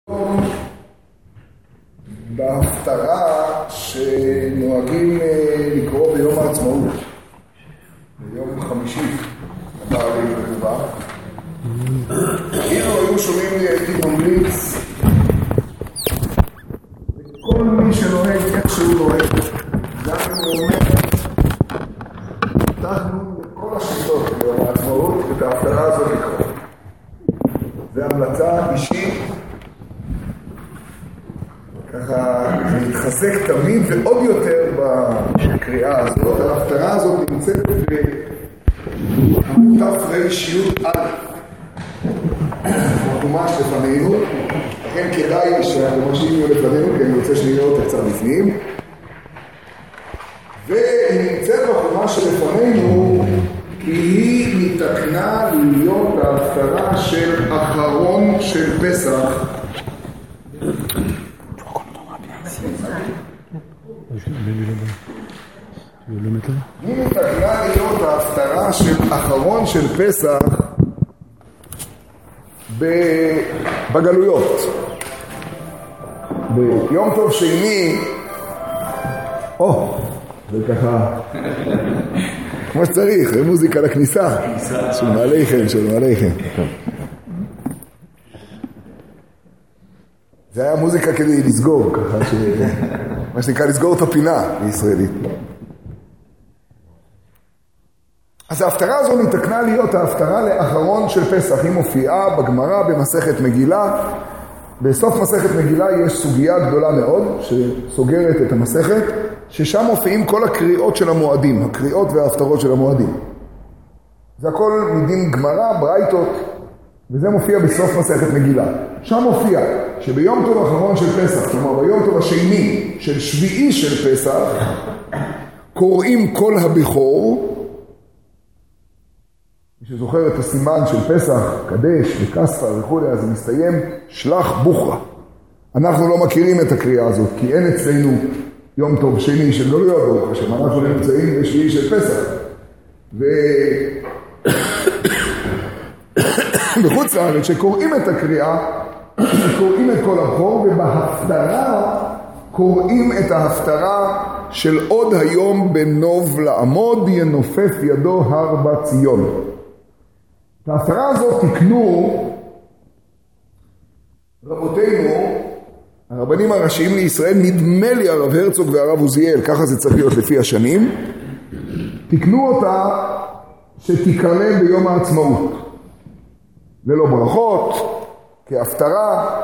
בהפטרה שנוהגים לקרוא ביום העצמאות, ביום חמישי, הבא עלינו בטובה. אילו היו שומעים לי, הייתי ממליץ לכל מי שנוהג איך שהוא נוהג, גם אם הוא אומר, פתחנו לכל השיטות ביום העצמאות את ההפטרה הזאת לקרוא. זה המלצה אישית, ככה זה מתחזק תמיד ועוד יותר בקריאה הזאת. ההפטרה הזאת נמצאת בעמוד תר"י בחומש לפנינו, לכן כדאי שהחומשים יהיו לפנינו, כי אני רוצה שנראה אותה קצת לפנים. והיא נמצאת בחומש שלפנינו כי היא מתקנה להיות ההפטרה של אחרון של פסח. היא מתקנה להיות ההפטרה של אחרון של פסח בגלויות. ביום טוב שני, זה ככה כמו שצריך, זה מוזיקה לכניסה של מעליכם. זה היה מוזיקה כדי לסגור, ככה מה שנקרא לסגור את הפינה בישראלית. אז ההפטרה הזו נתקנה להיות ההפטרה לאחרון של פסח. היא מופיעה בגמרא במסכת מגילה. בסוף מסכת מגילה יש סוגיה גדולה מאוד שסוגרת את המסכת, ששם מופיעים כל הקריאות של המועדים, הקריאות וההפטרות של המועדים. זה הכל מדין גמרא, ברייתות, וזה מופיע בסוף מסכת מגילה. שם מופיע שביום טוב האחרון של פסח, כלומר ביום טוב השני של שביעי של פסח, קוראים כל הבכור. מי שזוכר את הסימן של פסח, קדש וכספר וכו', אז זה מסתיים שלח בוכרה. אנחנו לא מכירים את הקריאה הזאת, כי אין אצלנו יום טוב שני של גלויות ברוך השם, אנחנו נמצאים בשביעי של פסח. בחוץ לארץ שקוראים את הקריאה, קוראים את כל הבכור, ובהפטרה קוראים את ההפטרה של עוד היום בנוב לעמוד ינופף ידו הר בת ציון. את ההפטרה הזאת תקנו רבותינו, הרבנים הראשיים לישראל, נדמה לי הרב הרצוג והרב עוזיאל, ככה זה צריך להיות לפי השנים, תקנו אותה שתיקרא ביום העצמאות. ללא ברכות, כהפטרה,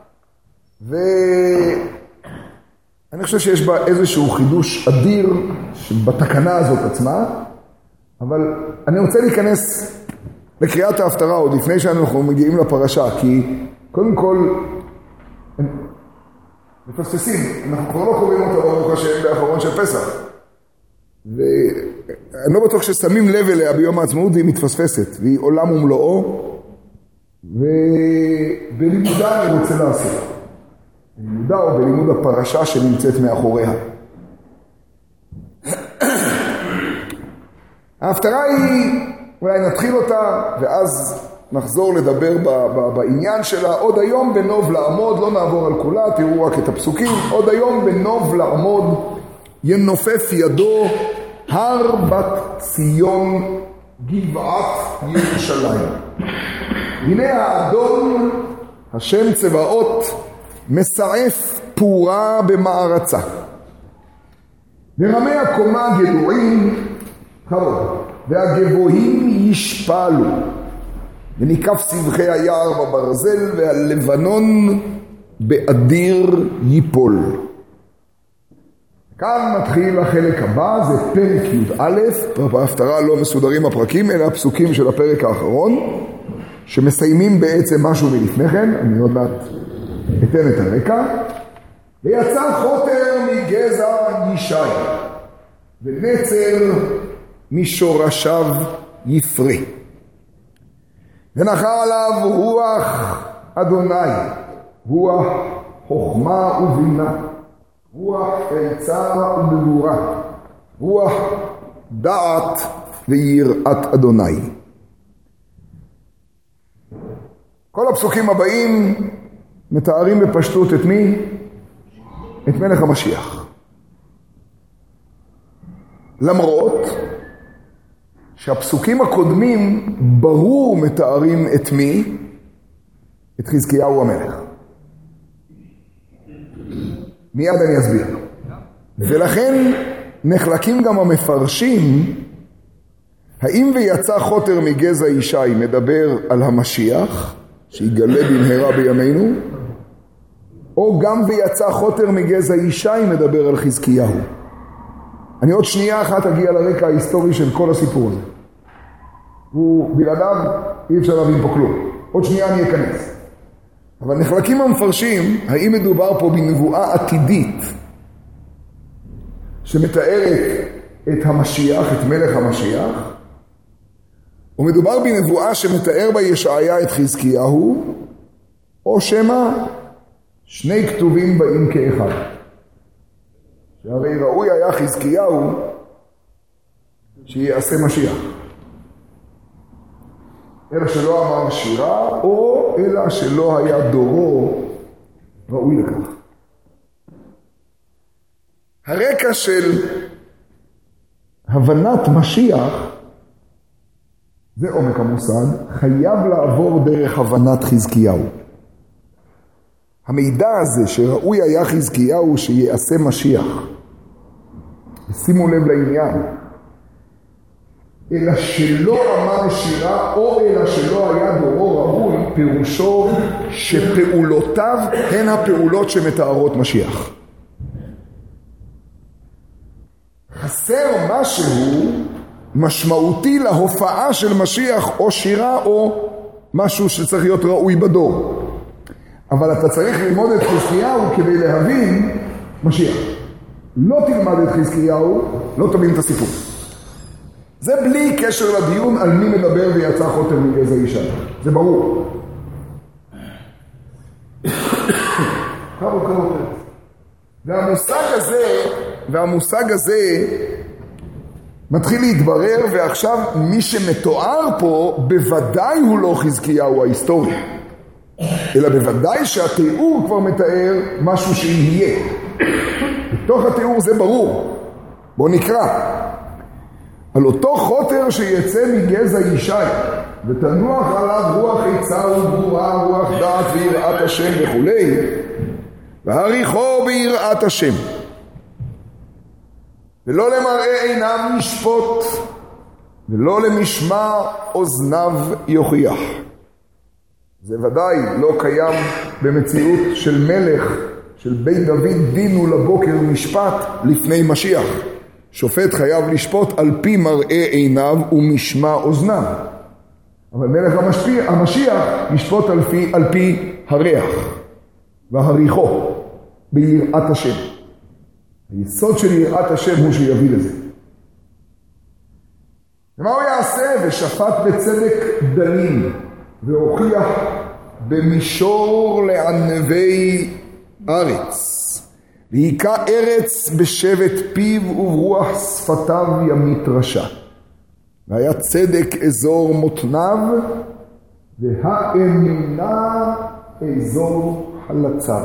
ואני חושב שיש בה איזשהו חידוש אדיר בתקנה הזאת עצמה, אבל אני רוצה להיכנס לקריאת ההפטרה עוד לפני שאנחנו מגיעים לפרשה, כי קודם כל מפספסים, אנחנו כבר לא קוראים אותה ברוך השם באחרון של פסח, ואני לא בטוח ששמים לב אליה ביום העצמאות והיא מתפספסת, והיא עולם ומלואו, ובלימודה אני רוצה לעשות. בלימודה או בלימוד הפרשה שנמצאת מאחוריה. ההפטרה היא, אולי נתחיל אותה, ואז נחזור לדבר בעניין שלה. עוד היום בנוב לעמוד, לא נעבור על כולה, תראו רק את הפסוקים. עוד היום בנוב לעמוד, ינופף ידו הר בת ציון גבעת ירושלים. הנה האדון, השם צבאות, מסעף פורה במערצה. ורמי הקומה גדועים, והגבוהים ישפלו. וניקף סבכי היער בברזל, והלבנון באדיר ייפול. כאן מתחיל החלק הבא, זה פרק י"א, בהפטרה לא מסודרים הפרקים, אלא הפסוקים של הפרק האחרון, שמסיימים בעצם משהו מלפני כן, אני עוד מעט אתן את הרקע. ויצא חוטר מגזע ישי, ונצר משורשיו יפרי. ונחל עליו רוח אדוני, רוח חוכמה ובינה, רוח עצה ובגבורה, רוח דעת ויראת אדוני. כל הפסוקים הבאים מתארים בפשטות את מי? את מלך המשיח. למרות שהפסוקים הקודמים ברור מתארים את מי? את חזקיהו המלך. מיד אני אסביר. ולכן נחלקים גם המפרשים, האם ויצא חוטר מגזע ישי מדבר על המשיח, שיגלה במהרה בימינו, או גם ויצא חוטר מגזע ישי מדבר על חזקיהו. אני עוד שנייה אחת אגיע לרקע ההיסטורי של כל הסיפור הזה. הוא בלעדיו אי אפשר להבין פה כלום. עוד שנייה אני אכנס. אבל נחלקים המפרשים, האם מדובר פה בנבואה עתידית, שמתארת את המשיח, את מלך המשיח, או מדובר בנבואה שמתאר בה ישעיה את חזקיהו, או שמה שני כתובים באים כאחד. שהרי ראוי היה חזקיהו שיעשה משיח. אלא שלא אמר שירה, או אלא שלא היה דורו ראוי לכך. הרקע של הבנת משיח, זה עומק המושג, חייב לעבור דרך הבנת חזקיהו. המידע הזה שראוי היה חזקיהו שיעשה משיח, שימו לב לעניין, אלא שלא אמר שירה או אלא שלא היה דורו ראוי, פירושו שפעולותיו הן הפעולות שמתארות משיח. חסר משהו משמעותי להופעה של משיח, או שירה או משהו שצריך להיות ראוי בדור. אבל אתה צריך ללמוד את חזקיהו כדי להבין משיח. לא תלמד את חזקיהו, לא תבין את הסיפור. זה בלי קשר לדיון על מי מדבר ויצא חוטר מגזע ישי. זה ברור. והמושג הזה מתחיל להתברר, ועכשיו מי שמתואר פה בוודאי הוא לא חזקיהו ההיסטורי, אלא בוודאי שהתיאור כבר מתאר משהו שיהיה. בתוך התיאור זה ברור. בוא נקרא. על אותו חוטר שיצא מגזע ישי, ותנוח עליו רוח עצה וגבורה, רוח דעת ויראת השם וכולי, והריחו ביראת השם. ולא למראה עיניו ישפוט, ולא למשמע אוזניו יוכיח. זה ודאי לא קיים במציאות של מלך, של בית דוד דינו לבוקר משפט לפני משיח. שופט חייב לשפוט על פי מראה עיניו ומשמע אוזניו. אבל מלך המשיח ישפוט על פי הריח והריחו ביראת השם. היסוד של יראת השם הוא שיביא לזה. ומה הוא יעשה? ושפט בצדק דנים, והוכיח במישור לענבי ארץ. והיכה ארץ בשבט פיו וברוח שפתיו ימית רשע. והיה צדק אזור מותניו, והאמונה אזור חלציו.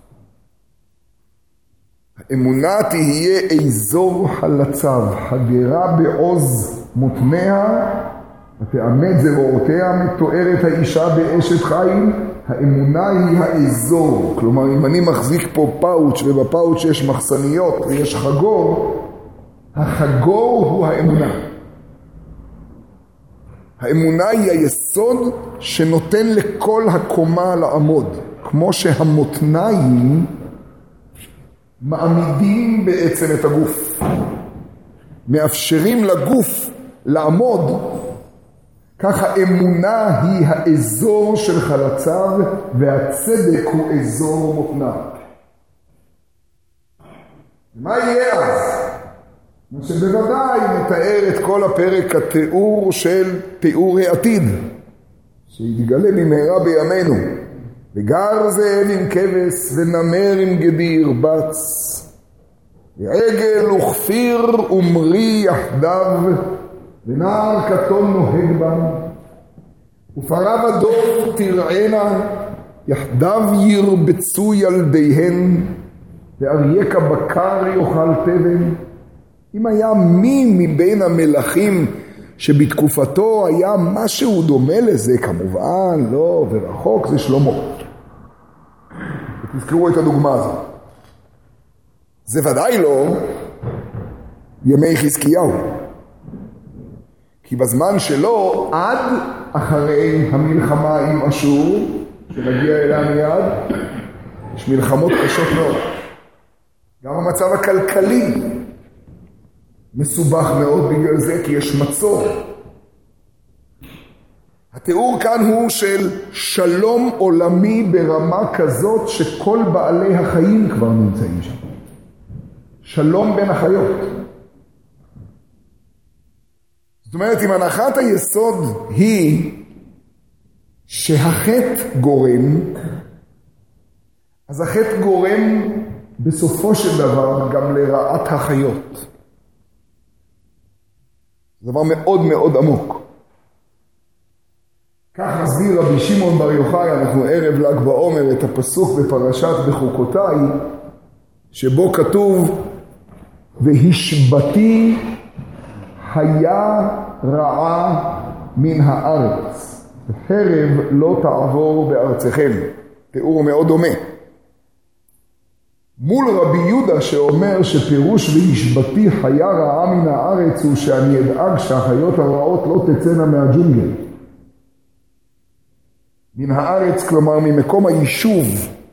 האמונה תהיה אזור חלציו, חגרה בעוז מותניה, ותאמת זרועותיה, מתוארת האישה באשת חיל. האמונה היא האזור, כלומר אם אני מחזיק פה פאוץ' ובפאוץ' יש מחסניות ויש חגור, החגור הוא האמונה. האמונה היא היסוד שנותן לכל הקומה לעמוד, כמו שהמותניים מעמידים בעצם את הגוף, מאפשרים לגוף לעמוד. ככה אמונה היא האזור של חלציו, והצדק הוא אזור מותניו. מה יהיה אז? מה שבוודאי מתאר את כל הפרק התיאור של תיאור העתיד, שיתגלה במהרה בימינו. וגר זאב עם כבש ונמר עם גדי ירבץ, ועגל וכפיר ומרי יחדיו, ונער קטון נוהג בם, ופרה ודוב תרענה, יחדיו ירבצו ילדיהן, ואריה כבקר יאכל תבן. אם היה מי מבין המלכים שבתקופתו היה משהו דומה לזה, כמובן, לא, ורחוק, זה שלמה. תזכרו את הדוגמה הזאת. זה ודאי לא ימי חזקיהו. כי בזמן שלו, עד אחרי המלחמה עם אשור, שנגיע אליה מיד, יש מלחמות קשות מאוד. גם המצב הכלכלי מסובך מאוד בגלל זה, כי יש מצור. התיאור כאן הוא של שלום עולמי ברמה כזאת שכל בעלי החיים כבר נמצאים שם. שלום בין החיות. זאת אומרת, אם הנחת היסוד היא שהחטא גורם, אז החטא גורם בסופו של דבר גם לרעת החיות. זה דבר מאוד מאוד עמוק. כך מסביר רבי שמעון בר יוחאי, אנחנו ערב ל"ג בעומר, את הפסוק בפרשת בחוקותיי, שבו כתוב, והשבתי היה רעה מן הארץ, וחרב לא תעבור בארצכם. תיאור מאוד דומה. מול רבי יהודה שאומר שפירוש והשבתי היה רעה מן הארץ הוא שאני אדאג שהחיות הרעות לא תצאנה מהג'ונגל. מן הארץ, כלומר ממקום היישוב.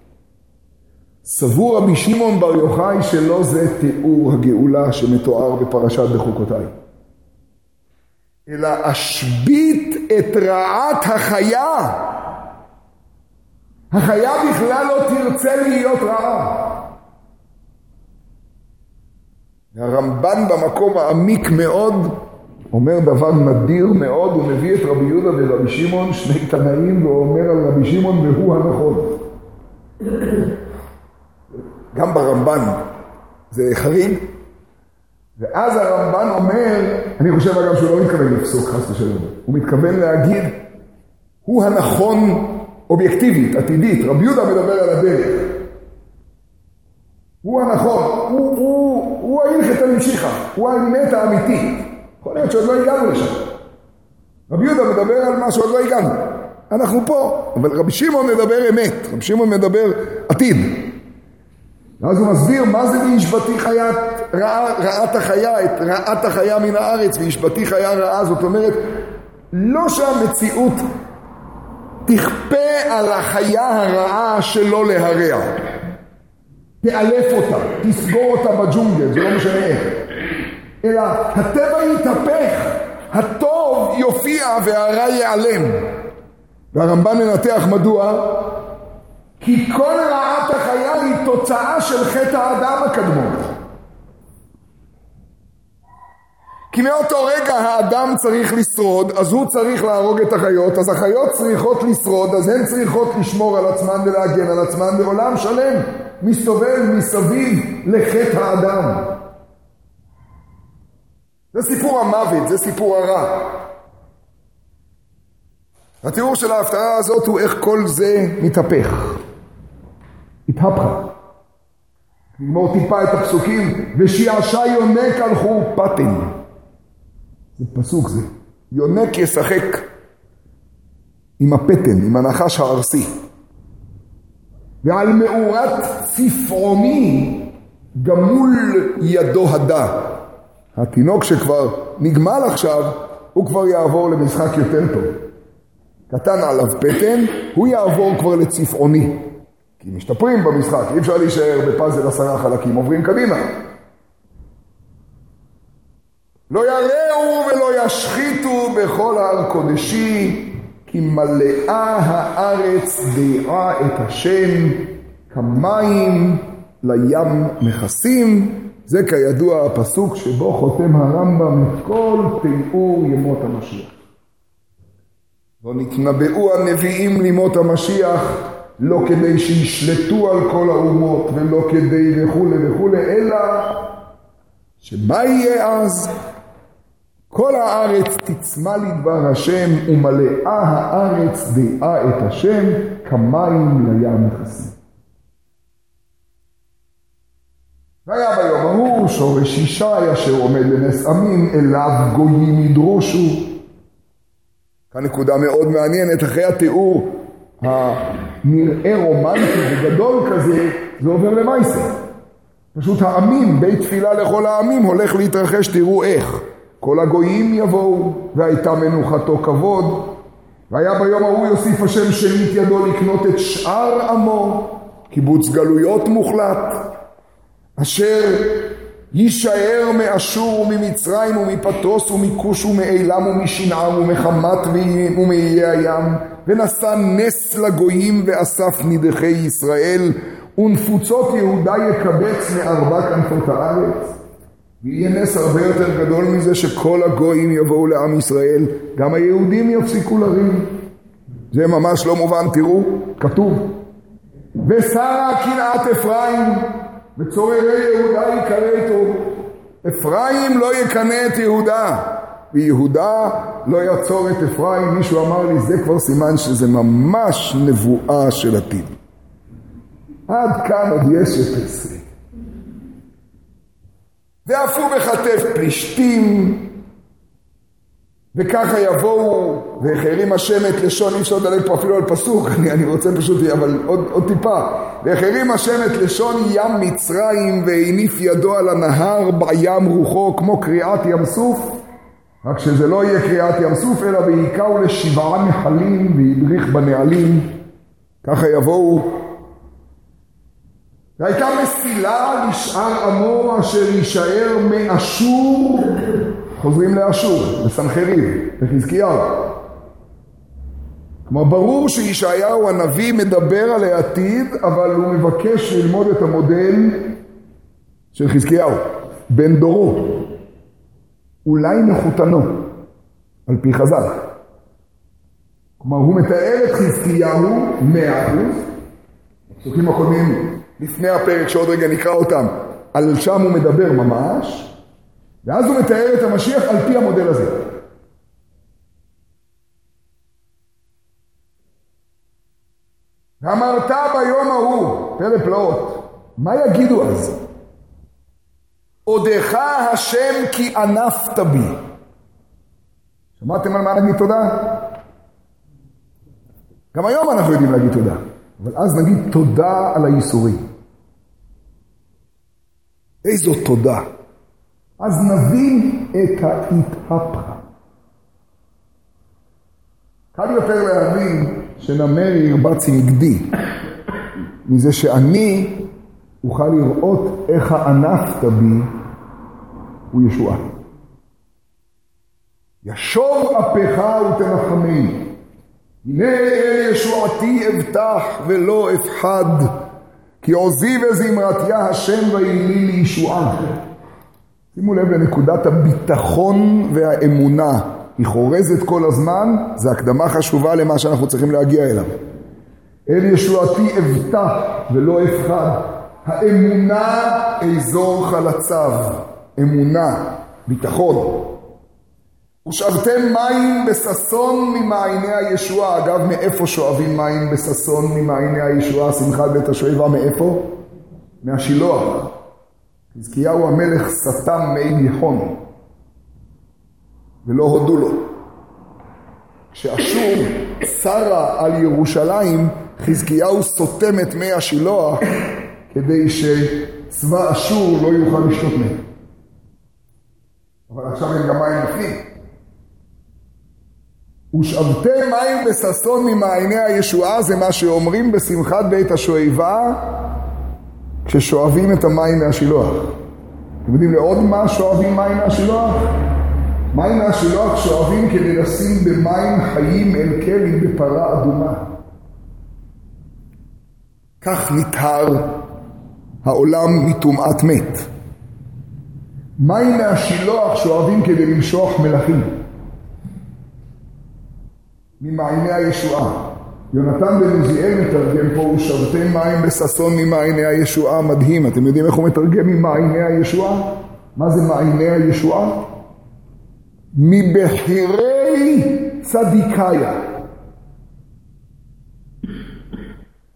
סבור רבי שמעון בר יוחאי שלא זה תיאור הגאולה שמתואר בפרשת בחוקותיי. אלא אשבית את רעת החיה. החיה בכלל לא תרצה להיות רעה. הרמב"ן במקום העמיק מאוד אומר דבר נדיר מאוד, הוא מביא את רבי יהודה ורבי שמעון, שני תנאים, ואומר על רבי שמעון והוא הנכון. גם ברמב"ן זה חריג, ואז הרמב"ן אומר, אני חושב אגב שהוא לא מתכוון לפסוק חס ושלום, הוא מתכוון להגיד, הוא הנכון אובייקטיבית, עתידית, רבי יהודה מדבר על הדרך. הוא הנכון, הוא ההלכת המשיחה, הוא האמת האמיתית. יכול להיות שעוד לא הגענו לשם. רבי יהודה מדבר על מה שעוד לא הגענו. אנחנו פה, אבל רבי שמעון מדבר אמת, רבי שמעון מדבר עתיד. ואז הוא מסביר מה זה והשבתי רעת החיה, את רעת החיה מן הארץ, והשבתי חיה רעה, זאת אומרת, לא שהמציאות תכפה על החיה הרעה שלא להרע. תאלף אותה, תסגור אותה בג'ונגל, זה לא משנה איך. אלא הטבע יתהפך, הטוב יופיע והרע ייעלם. והרמב"ן מנתח מדוע? כי כל רעת החיה היא תוצאה של חטא האדם הקדמון. כי מאותו רגע האדם צריך לשרוד, אז הוא צריך להרוג את החיות, אז החיות צריכות לשרוד, אז הן צריכות לשמור על עצמן ולהגן על עצמן, בעולם שלם מסתובב מסביב לחטא האדם. זה סיפור המוות, זה סיפור הרע. התיאור של ההפטרה הזאת הוא איך כל זה מתהפך. התהפכה. נגמור טיפה את הפסוקים, ושיעשע יונק על חורפתן. זה פסוק זה. יונק ישחק עם הפתן, עם הנחש הארסי. ועל מאורת צפעוני גמול ידו הדה. התינוק שכבר נגמל עכשיו, הוא כבר יעבור למשחק יותר טוב. קטן עליו פתן, הוא יעבור כבר לצפעוני. כי משתפרים במשחק, אי אפשר להישאר בפאזל 10 חלקים, עוברים קדימה. לא יראו ולא ישחיתו בכל ההר קודשי, כי מלאה הארץ דעה את השם, כמים לים מכסים. זה כידוע הפסוק שבו חותם הרמב"ם את כל תיאור ימות המשיח. לא נתנבאו הנביאים לימות המשיח, לא כדי שישלטו על כל האומות, ולא כדי וכו' וכו', אלא שמה יהיה אז? כל הארץ תצמא לדבר השם, ומלאה הארץ דעה את השם, כמים לים מכסים. והיה ביום ההוא שורש ישי אשר עומד לנס עמים, אליו גויים ידרושו. כאן נקודה מאוד מעניינת, אחרי התיאור הנראה רומנטי וגדול כזה, זה עובר למעשה. פשוט העמים, בית תפילה לכל העמים, הולך להתרחש, תראו איך. כל הגויים יבואו, והייתה מנוחתו כבוד. והיה ביום ההוא יוסיף השם שנית ידו לקנות את שאר עמו, קיבוץ גלויות מוחלט, אשר יישאר מאשור וממצרים ומפטוס ומכוש ומאיlam ומשנער ומחמת ומאיי הים, ונשא נס לגויים ואסף נידחי ישראל, ונפוצות יהודה יקבץ מארבע כנפות הארץ. ויהיה נס הרבה יותר גדול מזה שכל הגויים יבואו לעם ישראל, גם היהודים יפסיקו לריב. זה ממש לא מובן, תראו, כתוב. ושרה קנאת אפרים, וצוררי יהודה יקרא טוב. אפרים לא יקנה את יהודה, ויהודה לא יצור את אפרים. מישהו אמר לי, זה כבר סימן שזה ממש נבואה של עתיד. עד כאן עוד יש את עשרה. ועפו בחטף פלישתים, וככה יבואו, והחרים השם את לשון, אי אפשר לדלג פה אפילו על פסוק, אני רוצה פשוט, אבל עוד טיפה. והחרים השם את לשון ים מצרים, והניף ידו על הנהר בים רוחו, כמו קריאת ים סוף, רק שזה לא יהיה קריאת ים סוף, אלא ויקעו לשבעה נחלים, והדריך בנעלים, ככה יבואו. והייתה מסילה לשאר עמו אשר יישאר מאשור, חוזרים לאשור, לסנחריב, לחזקיהו. כלומר, ברור שישעיהו הנביא מדבר על העתיד, אבל הוא מבקש ללמוד את המודל של חזקיהו, בן דורו. אולי מחותנו, על פי חז"ל. כלומר, הוא מתאר את חזקיהו 100%, הפסוקים הקודמים לפני הפרק שעוד רגע נקרא אותם, על שם הוא מדבר ממש, ואז הוא מתאר את המשיח על פי המודל הזה. ואמרת ביום ההוא, פלא פלאות, מה יגידו אז? עודך השם כי ענפת בי. שמעתם על מה נגיד תודה? גם היום אנחנו יודעים להגיד תודה. אבל אז נגיד תודה על הייסורים. איזו תודה. אז נבין את ההתהפכה. קל יותר להבין שנמר ירבץ נגדי, מזה שאני אוכל לראות איך הענפת בי הוא ישועה. ישוב אפך ותנחמני. הנה אל ישועתי אבטח ולא אפחד, כי עוזי וזמרתיה השם ויהי לי לישועה. שימו לב לנקודת הביטחון והאמונה, היא חורזת כל הזמן, זה הקדמה חשובה למה שאנחנו צריכים להגיע אליו. אל ישועתי אבטח ולא אפחד, האמונה אזור חלציו, אמונה, ביטחון. ושאבתם מים בססון ממעייני הישועה. אגב, מאיפה שואבים מים בססון ממעייני הישועה? שמחת בית השואבה מאיפה? מהשילוח. חזקיהו המלך סתם מי גיחון ולא הודו לו. כשאשור שרה על ירושלים, חזקיהו סותם את מי השילוח כדי שצבא אשור לא יוכל לשתות מהם. אבל עכשיו אין גם מים בפנים. ושאבתם מים בססון ממעייני הישועה, זה מה שאומרים בשמחת בית השואבה כששואבים את המים מהשילוח. אתם יודעים לעוד מה שואבים מים מהשילוח? מים מהשילוח שואבים כדי לשים במים חיים אל כלי בפרה אדומה. כך נטהר העולם מטומאת מת. מים מהשילוח שואבים כדי למשוח מלכים ממעייני הישועה. יונתן בן עוזיאל מתרגם פה, ושאבתם מים בססון ממעייני הישועה. מדהים. אתם יודעים איך הוא מתרגם ממעייני הישועה? מה זה מעייני הישועה? מבחירי צדיקיה.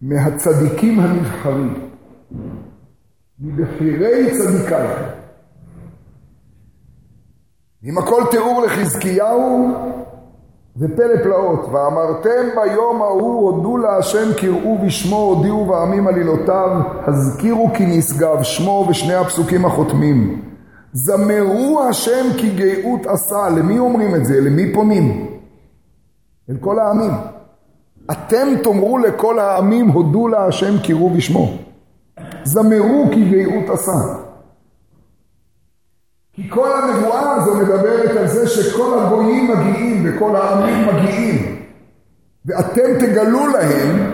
מהצדיקים הנבחרים, מבחירי צדיקי. עם הכל תיאור לחזקיהו, זה פלא פלאות. ואמרתם ביום ההוא הודו להשם קראו בשמו, הודיעו ועמים עלילותיו, הזכירו כי נשגב שמו, ושני הפסוקים החותמים. זמרו השם כי גאות עשה. למי אומרים את זה? למי פונים? אל כל העמים. אתם תאמרו לכל העמים הודו להשם קראו בשמו. זמרו כי גאות עשה. כי כל הנבואה הזו מדברת על זה שכל הגויים מגיעים וכל העמים מגיעים. ואתם תגלו להם.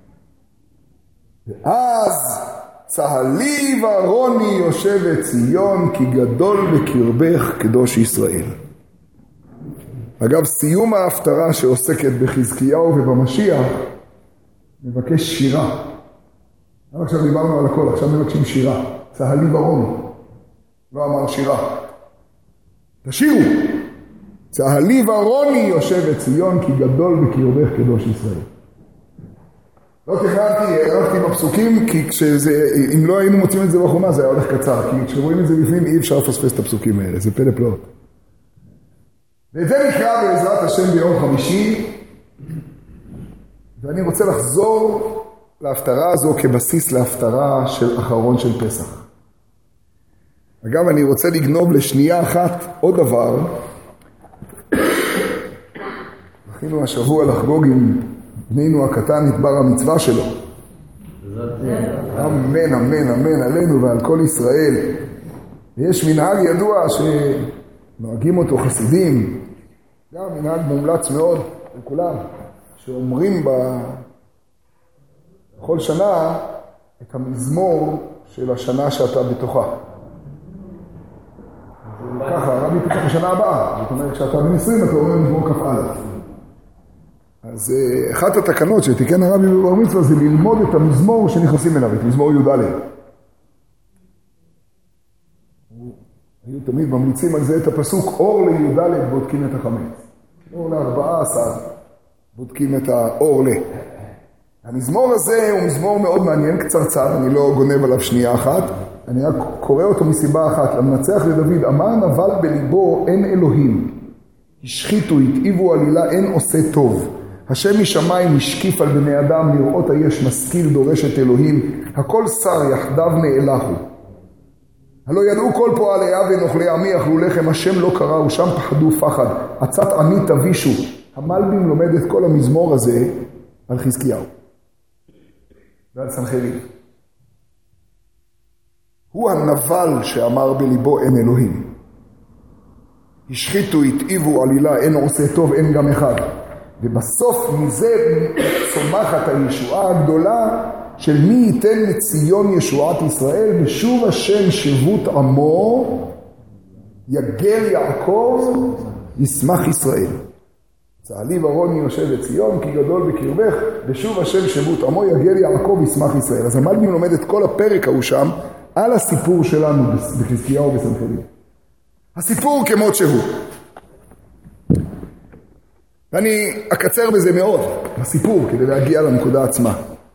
ואז צהלי וארוני יושבת ציון כי גדול בקרבך קדוש ישראל. אגב, סיום ההפטרה שעוסקת בחזקיהו ובמשיח מבקש שירה. עכשיו דיברנו על הכל, עכשיו מבקשים שירה. צהלי וארוני. לא אמר שירה. תשירו. צהלי וארוני יושבת ציון כי גדול בקרבך קדוש ישראל. לא תכננתי, הערכתי בפסוקים, כי אם לא היינו מוצאים את זה בחומה זה היה הולך קצר, כי כשרואים את זה בפנים אי אפשר לפספס את הפסוקים האלה, זה פלא פלאות. ואת זה נקרא בעזרת השם ביום חמישי, ואני רוצה לחזור להפטרה הזו כבסיס להפטרה של אחרון של פסח. אגב, אני רוצה לגנוב לשנייה אחת עוד דבר. זכינו השבוע לחגוג עם בנינו הקטן את בר המצווה שלו. אמן, אמן, אמן, עלינו ועל כל ישראל. ויש מנהג ידוע שנוהגים אותו חסידים, גם מנהג מומלץ מאוד לכולם, שאומרים בכל שנה את המזמור של השנה שאתה בתוכה. ככה, הרבי פתח בשנה הבאה. זאת אומרת, כשאתה בן 20 אתה אומר מזמור כ"א. אז אחת התקנות שתיקן הרבי בבר מצווה זה ללמוד את המזמור שנכנסים אליו, את מזמור י"ד. היו תמיד ממליצים על זה את הפסוק, אור לי"ד בודקים את החמץ. אור ל14 בודקים את האור ל. המזמור הזה הוא מזמור מאוד מעניין, קצרצר, אני לא גונב עליו שנייה אחת, אני רק קורא אותו מסיבה אחת. למנצח לדוד, אמר נבל בליבו אין אלוהים, השחיתו, התאיבו עלילה, אין עושה טוב. השם משמיים משקיף על בני אדם, לראות היש משכיל דורש את אלוהים, הכל שר יחדיו נאלחו. הלא ידעו כל פועלי אבי נאכלי עמי אכלו לחם, השם לא קרא ושם פחדו פחד, עצת עמי תבישו. המלבים לומד את כל המזמור הזה על חזקיהו ועל סנחריב. הוא הנבל שאמר בליבו אין אלוהים. השחיתו, התאיבו עלילה, אין עושה טוב, אין גם אחד. ובסוף מזה צומחת הישועה הגדולה של מי ייתן מציון ישועת ישראל, בשוב השם שבות עמו, יגל יעקב, ישמח ישראל. צהלי וארוני יושבת ציון, כי גדול בקרבך, בשוב השם שבות עמו, יגל יעקב, ישמח ישראל. אז המלבים לומד את כל הפרק ההוא שם, על הסיפור שלנו בחזקיהו ובסנחריב. הסיפור כמות שהוא. ואני אקצר בזה מאוד, הסיפור, כדי להגיע לנקודה עצמה.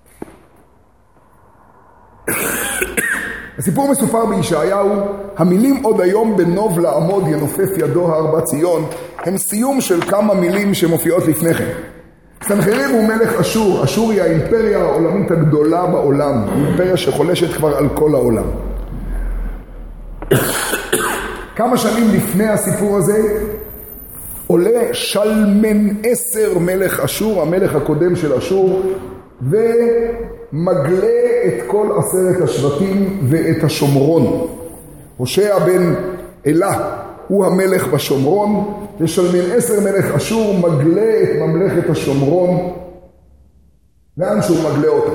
הסיפור מסופר בישעיהו, המילים עוד היום בנוב לעמוד ינופף ידו הר בת ציון, הם סיום של כמה מילים שמופיעות לפני כן. סנחריב הוא מלך אשור, אשור היא האימפריה העולמית הגדולה בעולם, האימפריה שחולשת כבר על כל העולם. כמה שנים לפני הסיפור הזה, עולה שלמן 10 מלך אשור, המלך הקודם של אשור, ומגלה את כל 10 השבטים ואת השומרון. הושע בן אלה הוא המלך בשומרון, ושלמן 10 מלך אשור מגלה את ממלכת השומרון, לאן שהוא מגלה אותה.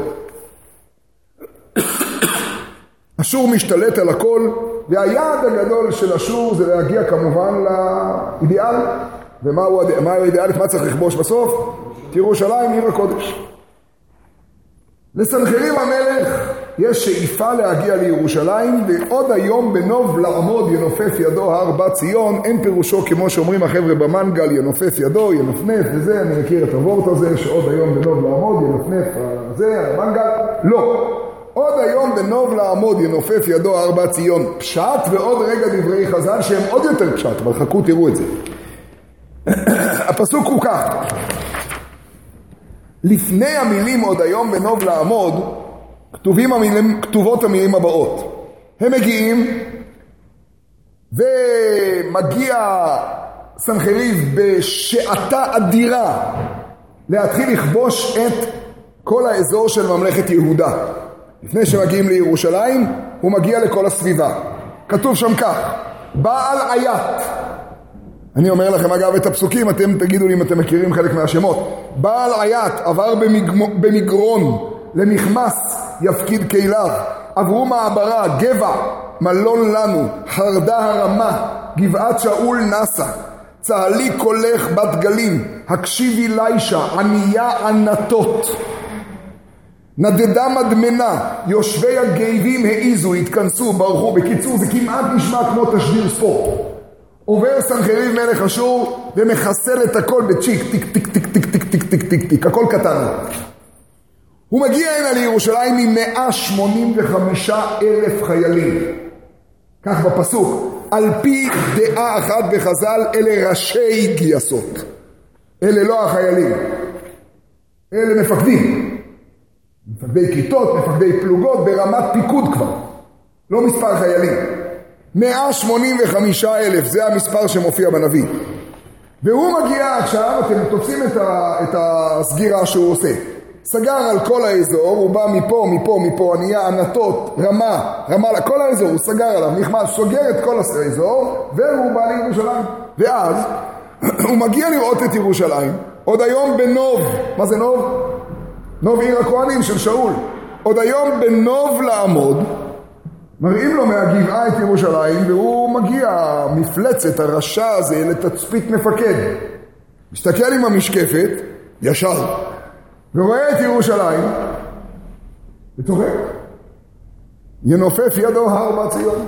אשור משתלט על הכל, והיעד הגדול של אשור זה להגיע כמובן לאידיאל. ומה האידיאל? מה צריך לכבוש בסוף? ירושלים, עיר הקודש. לסנחריב המלך יש שאיפה להגיע לירושלים, ועוד היום בנוב לעמוד ינופף ידו הר בת ציון. אין פירושו כמו שאומרים החבר'ה במנגל, ינופף ידו, ינפנף וזה, אני מכיר את הוורט הזה, שעוד היום בנוב לעמוד ינפנף זה, המנגל. לא. עוד היום בנוב לעמוד ינופף ידו הר בת ציון. פשט, ועוד רגע דברי חז"ל שהם עוד יותר פשט, אבל חכו תראו את זה. הפסוק הוא כך. לפני המילים עוד היום בנוב לעמוד, כתובות המילים הבאות. הם מגיעים, ומגיע סנחריב בשעתה אדירה להתחיל לכבוש את כל האזור של ממלכת יהודה. לפני שמגיעים לירושלים, הוא מגיע לכל הסביבה. כתוב שם כך, בעל עיית. אני אומר לכם אגב את הפסוקים, אתם תגידו לי אם אתם מכירים חלק מהשמות. בעל עיית עבר במגרון למחמס יפקיד כליו, עברו מעברה גבע מלון לנו, חרדה הרמה, גבעת שאול נסה, צהלי קולך בת גלים, הקשיבי לישה, ענייה ענתות, נדדה מדמנה, יושבי הגייבים העיזו, התכנסו, ברחו. בקיצור זה כמעט נשמע כמו תשדיר ספורט. עובר סנחריב מלך אשור ומחסל את הכל בצ'יק, טיק טיק טיק טיק טיק טיק טיק טיק טיק, הכל קטן. הוא מגיע הנה לירושלים עם 185,000 חיילים. כך בפסוק, על פי דעה אחת בחז"ל, אלה ראשי גייסות. אלה לא החיילים. אלה מפקדים. מפקדי כיתות, מפקדי פלוגות, ברמת פיקוד כבר. לא מספר חיילים. 185,000, זה המספר שמופיע בנביא. והוא מגיע עכשיו, אתם תופסים את הסגירה שהוא עושה. סגר על כל האזור, הוא בא מפה, ענייה, ענתות, רמה, כל האזור, הוא סגר עליו, נכנס, סוגר את כל האזור, והוא בא לירושלים. ואז הוא מגיע לראות את ירושלים, עוד היום בנוב, מה זה נוב? נוב עיר הכהנים של שאול. עוד היום בנוב לעמוד, מראים לו מהגבעה את ירושלים, והוא מגיע, מפלצת הרשע הזה, לתצפית מפקד. מסתכל עם המשקפת, ישר, ורואה את ירושלים, ותורק. ינופף ידו הר בת ציון.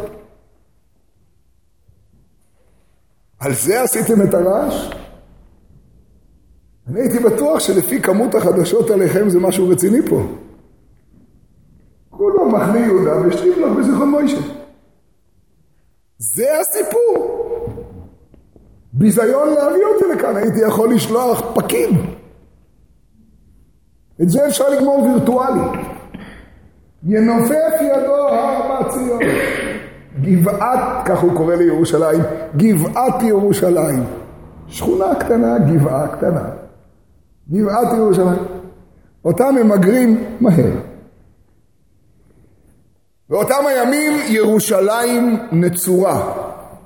על זה עשיתם את הרעש? אני הייתי בטוח שלפי כמות החדשות עליכם זה משהו רציני פה. כולו מחנה יהודה ושתיבלח בזיכרון מוישה. זה הסיפור. ביזיון להביא אותי לכאן, הייתי יכול לשלוח פקיד. את זה אפשר לגמור וירטואלי. ינופף ידו הר בת ציון. גבעת, כך הוא קורא לירושלים, גבעת ירושלים. שכונה קטנה, גבעה קטנה. גבעת ירושלים. אותם הם מגרים מהר. באותם הימים ירושלים נצורה.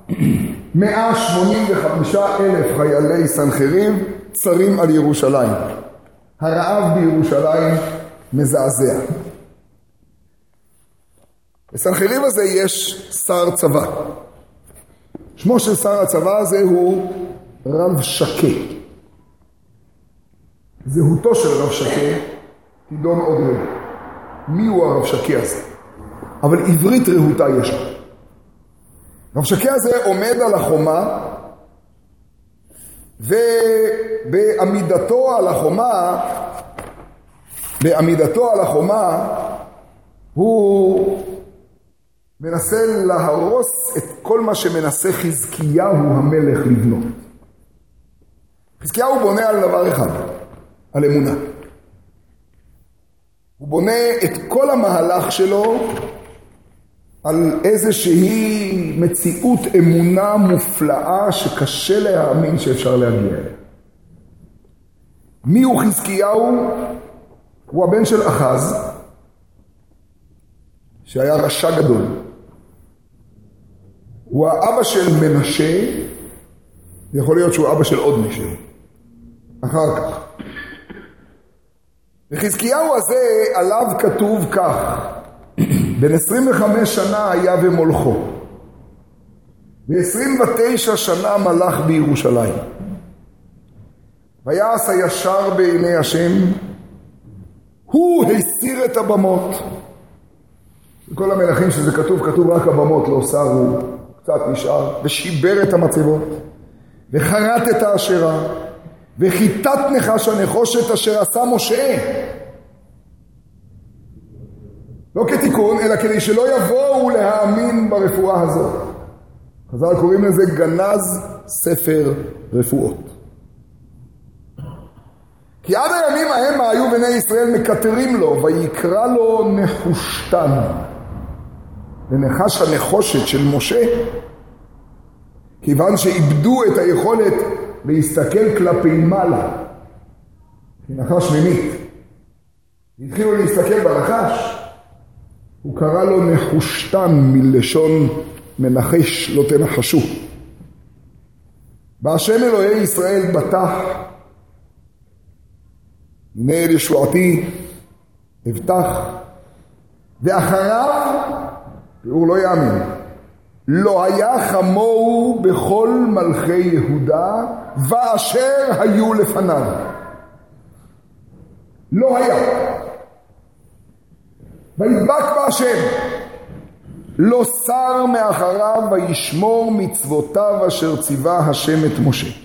185,000 חיילי סנחריב צרים על ירושלים. הרעב בירושלים מזעזע. בסנחריב הזה יש שר צבא. שמו של שר הצבא הזה הוא רב שקה. זהותו של רב שקה תידון עוד רגע. מי הוא הרב שקה הזה? אבל עברית רהוטה יש לו. רב שקה הזה עומד על החומה, ובעמידתו על החומה, הוא מנסה להרוס את כל מה שמנסה חזקיהו המלך לבנות. חזקיהו בונה על דבר אחד, על אמונה. הוא בונה את כל המהלך שלו על איזושהי מציאות אמונה מופלאה שקשה להאמין שאפשר להגיע אליה. מי הוא חזקיהו? הוא הבן של אחז, שהיה רשע גדול. הוא האבא של מנשה, יכול להיות שהוא אבא של עוד מישהו. אחר כך. וחזקיהו הזה עליו כתוב כך, בן 25 שנה היה ומולכו, ו29 שנה מלך בירושלים. ויעש הישר בעיני השם, הוא הסיר את הבמות, כל המלכים שזה כתוב רק הבמות לא שרו, קצת נשאר, ושיבר את המצבות, וחרט את האשרה, וחיטת נחש הנחושת אשר עשה משה. לא כתיקון, אלא כדי שלא יבואו להאמין ברפואה הזאת. חז"ל קוראים לזה גנז ספר רפואות. כי עד הימים ההם היו בני ישראל מקטרים לו, ויקרא לו נחושתן. ונחש הנחושת של משה, כיוון שאיבדו את היכולת להסתכל כלפי מעלה, כי נחש ממית, התחילו להסתכל בנחש, הוא קרא לו נחושתן מלשון מנחש לא תנחשו. בהשם אלוהי ישראל בטח, הנה אל ישועתי הבטח, ואחריו, הוא לא יאמין, לא היה חמוהו בכל מלכי יהודה ואשר היו לפניו. לא היה. וידבק בהשם, לא שר מאחריו וישמור מצוותיו אשר ציווה השם את משה.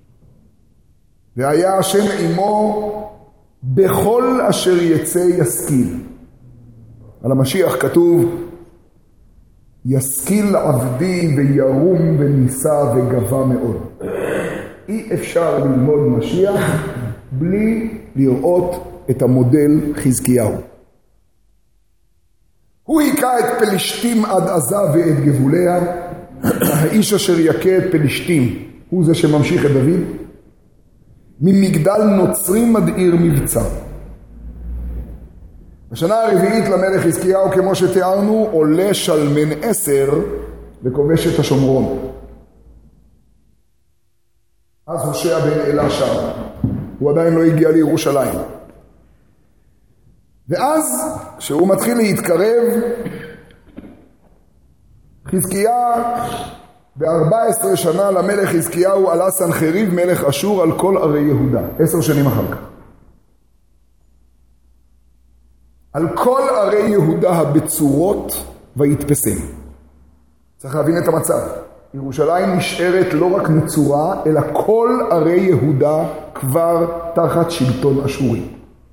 והיה השם עמו בכל אשר יצא ישכיל. על המשיח כתוב, ישכיל עבדי וירום וניסה וגבה מאוד. אי אפשר ללמוד משיח בלי לראות את המודל חזקיהו. הוא היכה את פלישתים עד עזה ואת גבוליה. האיש אשר יכה את פלישתים הוא זה שממשיך את דוד. ממגדל נוצרים עד עיר מבצר. בשנה הרביעית למלך חזקיהו, כמו שתיארנו, עולה שלמן 10 וכובש את השומרון. אז הושע בן אלה שם. הוא עדיין לא הגיע לירושלים. ואז, כשהוא מתחיל להתקרב, חזקיה, ב-14 שנה למלך חזקיהו עלה סנחריב מלך אשור על כל ערי יהודה. 10 שנים אחר כך. על כל ערי יהודה הבצורות ויתפסם. צריך להבין את המצב. ירושלים נשארת לא רק מצורה, אלא כל ערי יהודה כבר תחת שלטון אשורי.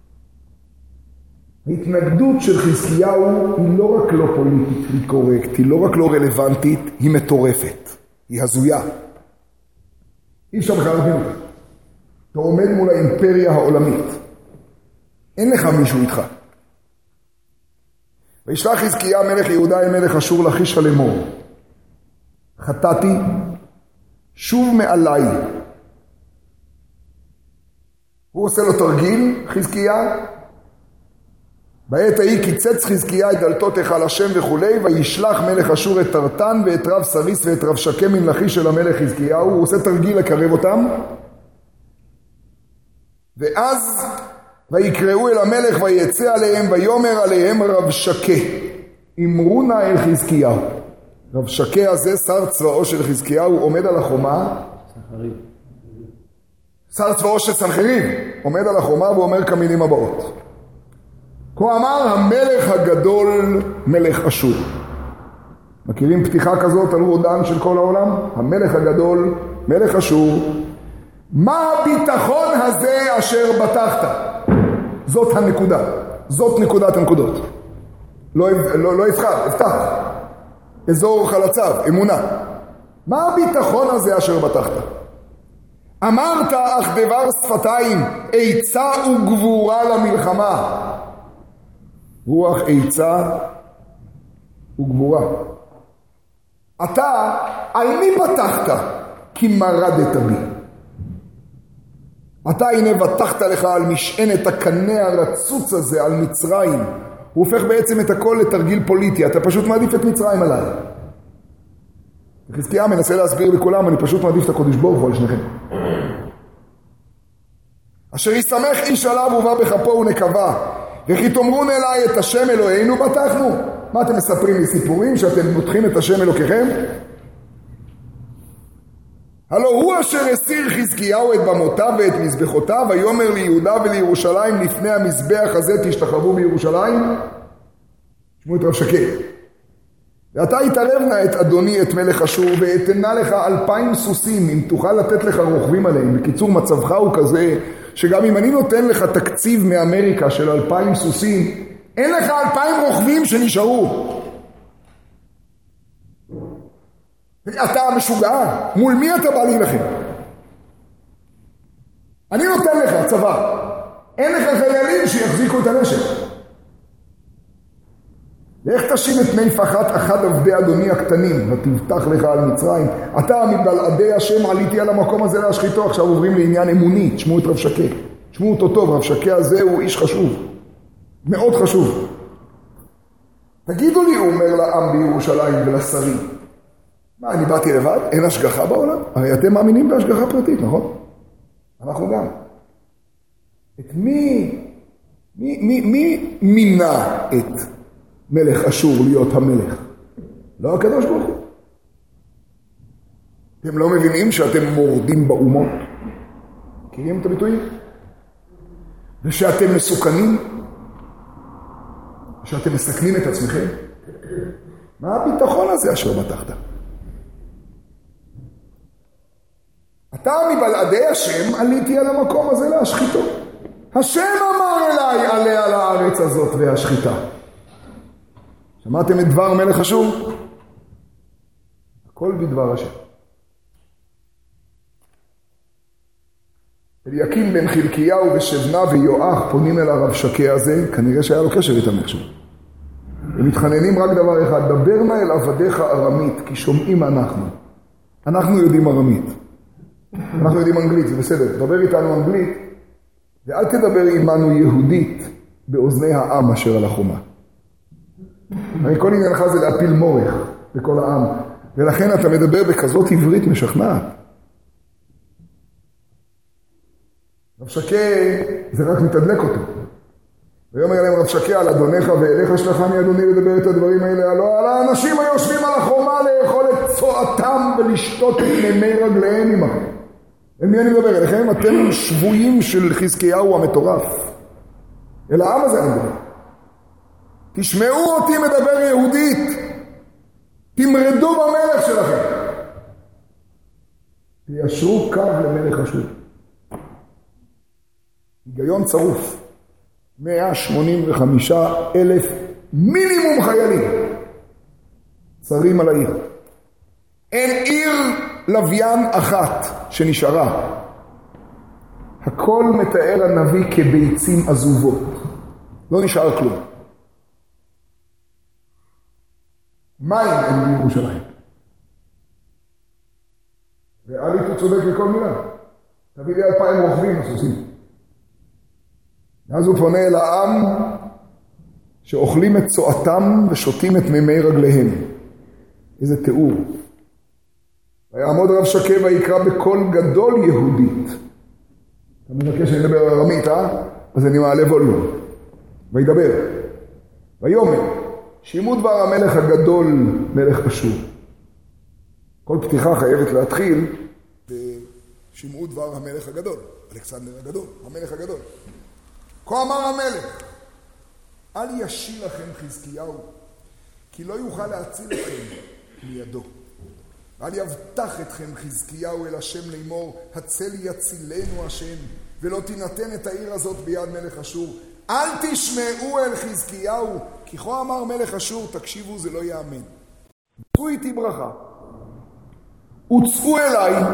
ההתנגדות של חזקיהו היא לא רק לא פוליטית, היא קורקט, היא לא רק לא רלוונטית, היא מטורפת, היא הזויה. אי אפשר בכלל להבין אותה. אתה עומד מול האימפריה העולמית. אין לך מישהו איתך. וישלח חזקיה מלך יהודה אל מלך אשור לכיש לאמור, חטאתי, שוב מעליי. הוא עושה לו תרגיל, חזקיה. בעת ההיא קיצץ חזקיה את דלתות היכל השם וכולי, וישלח מלך אשור את תרתן ואת רב סריס ואת רב שקם מן לכיש של המלך חזקיהו. הוא עושה תרגיל לקרב אותם. ואז ויקראו אל המלך ויצא עליהם ויאמר עליהם רב שקה, אמרו נא אל חזקיהו. רב שקה הזה, שר צבאו של חזקיהו, עומד על החומה. שר צבאו של סנחריב עומד על החומה ואומר כמילים הבאות. כה אמר המלך הגדול מלך אשור. מכירים פתיחה כזאת על רודן של כל העולם? המלך הגדול מלך אשור, מה הביטחון הזה אשר בטחת? זאת הנקודה, זאת נקודת הנקודות. לא יפתח, אזור חלציו, אמונה. מה הביטחון הזה אשר בטחת? אמרת אך דבר שפתיים, עצה וגבורה למלחמה. רוח עצה וגבורה. אתה על מי בטחת? כי מרדת בי. אתה הנה בטחת לך על משענת הקנה הרצוץ הזה, על מצרים. הוא הופך בעצם את הכל לתרגיל פוליטי. אתה פשוט מעדיף את מצרים עליי. חזקיה מנסה להסביר לכולם, אני פשוט מעדיף את הקודש ברוך הוא על שניכם. אשר ישמח איש עליו ובא בכפו ונקבה, וכי תאמרון אליי את השם אלוהינו בטחנו. מה אתם מספרים לי סיפורים שאתם מותחים את השם אלוקיכם? הלא הוא אשר הסיר חזקיהו את במותיו ואת מזבחותיו, ויאמר ליהודה ולירושלים לפני המזבח הזה תשתחוו בירושלים. שמעו את רב שקה. ואתה יתערב נא את אדוני את מלך אשור, ואתנה לך 2,000 סוסים, אם תוכל לתת לך רוכבים עליהם. בקיצור, מצבך הוא כזה, שגם אם אני נותן לך תקציב מאמריקה של 2,000 סוסים, אין לך 2,000 רוכבים שנשארו. אתה משוגע, מול מי אתה בא להילחם? אני נותן לך צבא, אין לך חיילים שיחזיקו את הנשק. ואיך תשים את מי פחת אחד עבדי אדוני הקטנים, ותבטח לך על מצרים. אתה מבלעדי השם עליתי על המקום הזה להשחיתו. עכשיו עוברים לעניין אמוני, תשמעו את רב שקה. תשמעו אותו טוב, רב שקה הזה הוא איש חשוב, מאוד חשוב. תגידו לי, הוא אומר לעם בירושלים ולשרים, מה, אני באתי לבד? אין השגחה בעולם? הרי אתם מאמינים בהשגחה פרטית, נכון? אנחנו גם. את מי מינה את מלך אשור להיות המלך? לא הקדוש ברוך הוא. אתם לא מבינים שאתם מורדים באומות? מכירים את הביטויים? ושאתם מסוכנים? שאתם מסכנים את עצמכם? מה הביטחון הזה אשר בטחת? אתה מבלעדי השם עליתי על המקום הזה להשחיתו. השם אמר אליי עלה על הארץ הזאת והשחיתה. שמעתם את דבר מלך אשור? הכל בדבר השם. אליקים בן חלקיהו ושבנה ויואח פונים אל הרב שקה הזה, כנראה שהיה לו קשר איתם איכשהו. הם מתחננים רק דבר אחד, דבר נא אל עבדיך ארמית, כי שומעים אנחנו. אנחנו יודעים ארמית. אנחנו יודעים אנגלית, זה בסדר. דבר איתנו אנגלית, ואל תדבר עמנו יהודית באוזני העם אשר על החומה. הרי כל עניינך זה להפיל מורך בכל העם, ולכן אתה מדבר בכזאת עברית משכנעת. רב שקה זה רק מתדלק אותו. ויאמר אליהם רב שקה, על אדונך ואליך שלחני אדוני לדבר את הדברים האלה. הלא על האנשים היושבים על החומה לאכול את צועתם ולשתות את מימי רגליהם עמכם. אל מי אני מדבר? אליכם? אתם שבויים של חזקיהו המטורף. אל העם הזה אני מדבר. תשמעו אותי מדבר יהודית. תמרדו במלך שלכם. תיישרו קו למלך אשור. היגיון צרוף. 185,000 מינימום חיילים צרים על העיר. אין עיר לוויין אחת שנשארה. הכל מתאר הנביא כביצים עזובות. לא נשאר כלום. מים אין בירושלים. ואלית הוא צודק בכל מילה. תביא לי 2,000 רוכבים הסוסים. אז הוא פונה אל העם שאוכלים את צועתם ושותים את מימי רגליהם. איזה תיאור. ויעמוד רב שקה ויקרא בקול גדול יהודית. אתה מבקש שאני אדבר ארמית, אז אני מעלה ווליום. וידבר. ויאמר, שמעו דבר המלך הגדול, מלך אשור. כל פתיחה חייבת להתחיל בשמעו דבר המלך הגדול. אלכסנדר הגדול, המלך הגדול. כה אמר המלך, אל ישיר לכם חזקיהו, כי לא יוכל להציל אתכם מידו. אל יבטח אתכם חזקיהו אל השם לאמור, הצל יצילנו השם, ולא תינתן את העיר הזאת ביד מלך אשור. אל תשמעו אל חזקיהו, כי כה אמר מלך אשור, תקשיבו, זה לא יאמן. צאו איתי ברכה, וצאו אליי,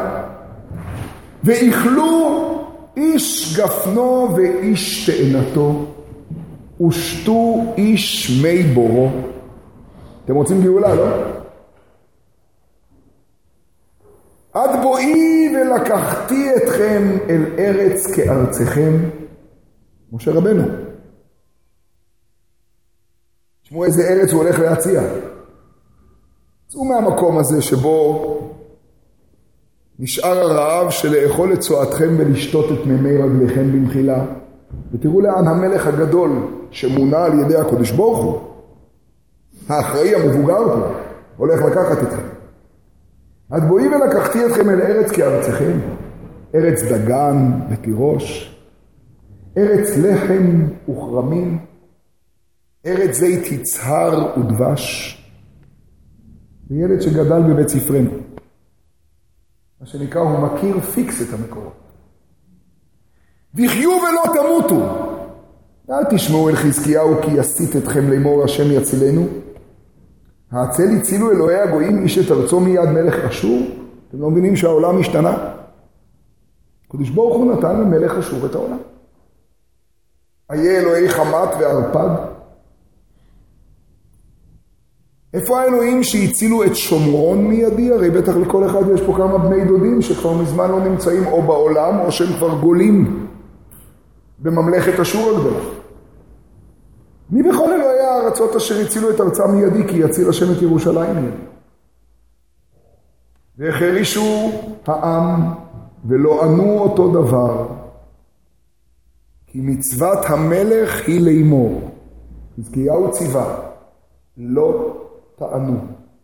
ואיכלו איש גפנו ואיש תאנתו, ושתו איש מי בורו. אתם רוצים גאולה, לא? עד בואי ולקחתי אתכם אל ארץ כארצכם, משה רבנו. תשמעו איזה ארץ הוא הולך להציע. צאו מהמקום הזה שבו נשאר הרעב של לאכול את צועתכם ולשתות את מימי רגליכם במחילה, ותראו לאן המלך הגדול שמונה על ידי הקדוש ברוך הוא, האחראי המבוגר פה, הולך לקחת אתכם. עד בואי ולקחתי אתכם אל ארץ כארצכם, ארץ דגן ותירוש, ארץ לחם וכרמים, ארץ זית יצהר ודבש, זה ילד שגדל בבית ספרנו. מה שנקרא, הוא מכיר פיקס את המקורות. ויחיו ולא תמותו. אל תשמעו אל חזקיהו כי יסית אתכם לאמור השם יצילנו. הצל הצילו אלוהי הגויים איש את ארצו מיד מלך אשור. אתם לא מבינים שהעולם השתנה? הקדוש ברוך הוא נתן למלך אשור את העולם. איה אלוהי חמת וערפד. איפה האלוהים שהצילו את שומרון מידי? הרי בטח לכל אחד יש פה כמה בני דודים שכבר מזמן לא נמצאים או בעולם או שהם כבר גולים בממלכת אשור הגדולה. מי בכל אלוהי הארצות אשר הצילו את ארצם מידי כי יציל השם את ירושלים מידי? והחרישו העם ולא ענו אותו דבר כי מצוות המלך היא לאמור. חזקיהו ציווה לא תענו.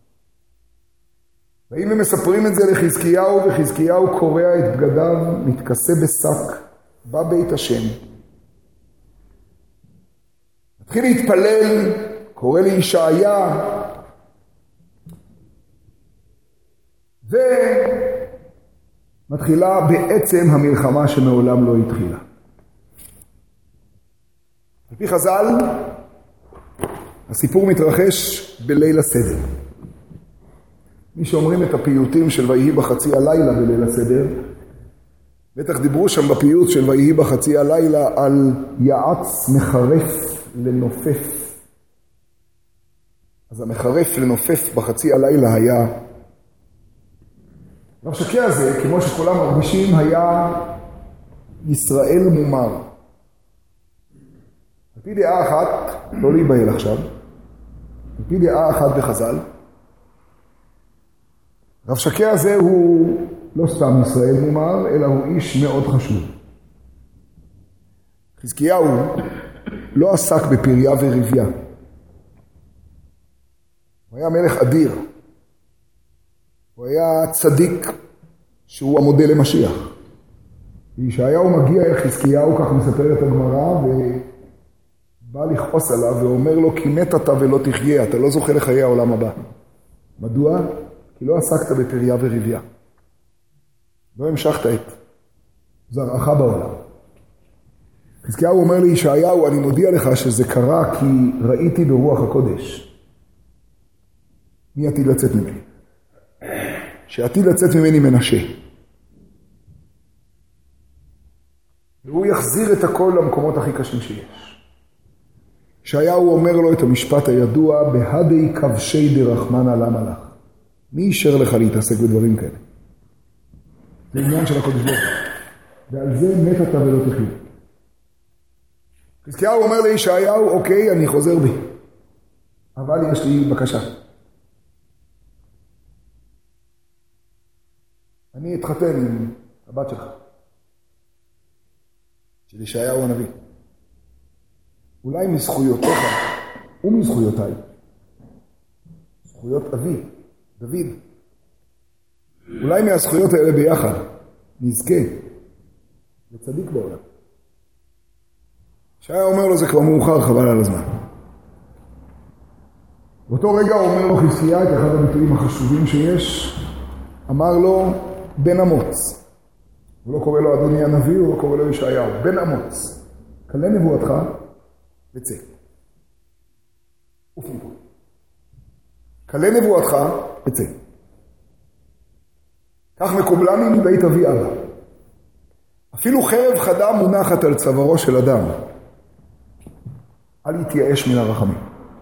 ואם הם מספרים את זה לחזקיהו וחזקיהו קורע את בגדיו, מתכסה בשק, בא בית השם. מתחיל להתפלל, קורא לישעיה, ומתחילה בעצם המלחמה שמעולם לא התחילה. על פי חז"ל, הסיפור מתרחש בליל הסדר. מי שאומרים את הפיוטים של ויהי בחצי הלילה בליל הסדר, בטח דיברו שם בפיוט של ויהי בחצי הלילה על יעץ מחרף לנופף. אז המחרף לנופף בחצי הלילה היה, והשקע הזה, כמו שכולם מרגישים, היה ישראל מומר. על פי דעה אחת, לא להיבהל עכשיו, על פי דעה אחת בחז"ל, רב שקע הזה הוא לא סתם ישראל מומר, אלא הוא איש מאוד חשוב. חזקיהו לא עסק בפריה וריביה. הוא היה מלך אדיר. הוא היה צדיק שהוא המודל למשיח. ישעיהו מגיע אל חזקיהו, כך מספרת הגמרא, ובא לכעוס עליו ואומר לו, כי מת אתה ולא תחיה, אתה לא זוכה לחיי העולם הבא. מדוע? כי לא עסקת בפריה וריביה. לא המשכת את זרעך בעולם. חזקיהו אומר לישעיהו, אני מודיע לך שזה קרה כי ראיתי ברוח הקודש. מי עתיד לצאת ממני? שעתיד לצאת ממני מנשה. והוא יחזיר את הכל למקומות הכי קשים שיש. ישעיהו אומר לו את המשפט הידוע, בהדי כבשי דרחמנא למה לך. מי אישר לך להתעסק בדברים כאלה? זה עניין של הקודש ברוך הוא. ועל זה מת אתה ולא תחיה. חזקיהו אומר לישעיהו, אוקיי, אני חוזר בי. אבל יש לי בקשה. אני אתחתן עם הבת שלך. של ישעיהו הנביא. אולי מזכויותיך ומזכויותיי. זכויות אבי, דוד. אולי מהזכויות האלה ביחד נזכה לצדיק בעולם. ישעיהו אומר לו, זה כבר מאוחר, חבל על הזמן. באותו רגע הוא אומר לו חזקיה, את אחד הביטויים החשובים שיש, אמר לו, בן אמוץ. הוא לא קורא לו אדוני הנביא, הוא לא קורא לו ישעיהו. בן אמוץ. כלה נבואתך וצא. אוף מפה. כלה נבואתך וצא. כך מקובלני מבית אבי אבא. אפילו חרב חדה מונחת על צווארו של אדם. אל יתייאש מן הרחמים.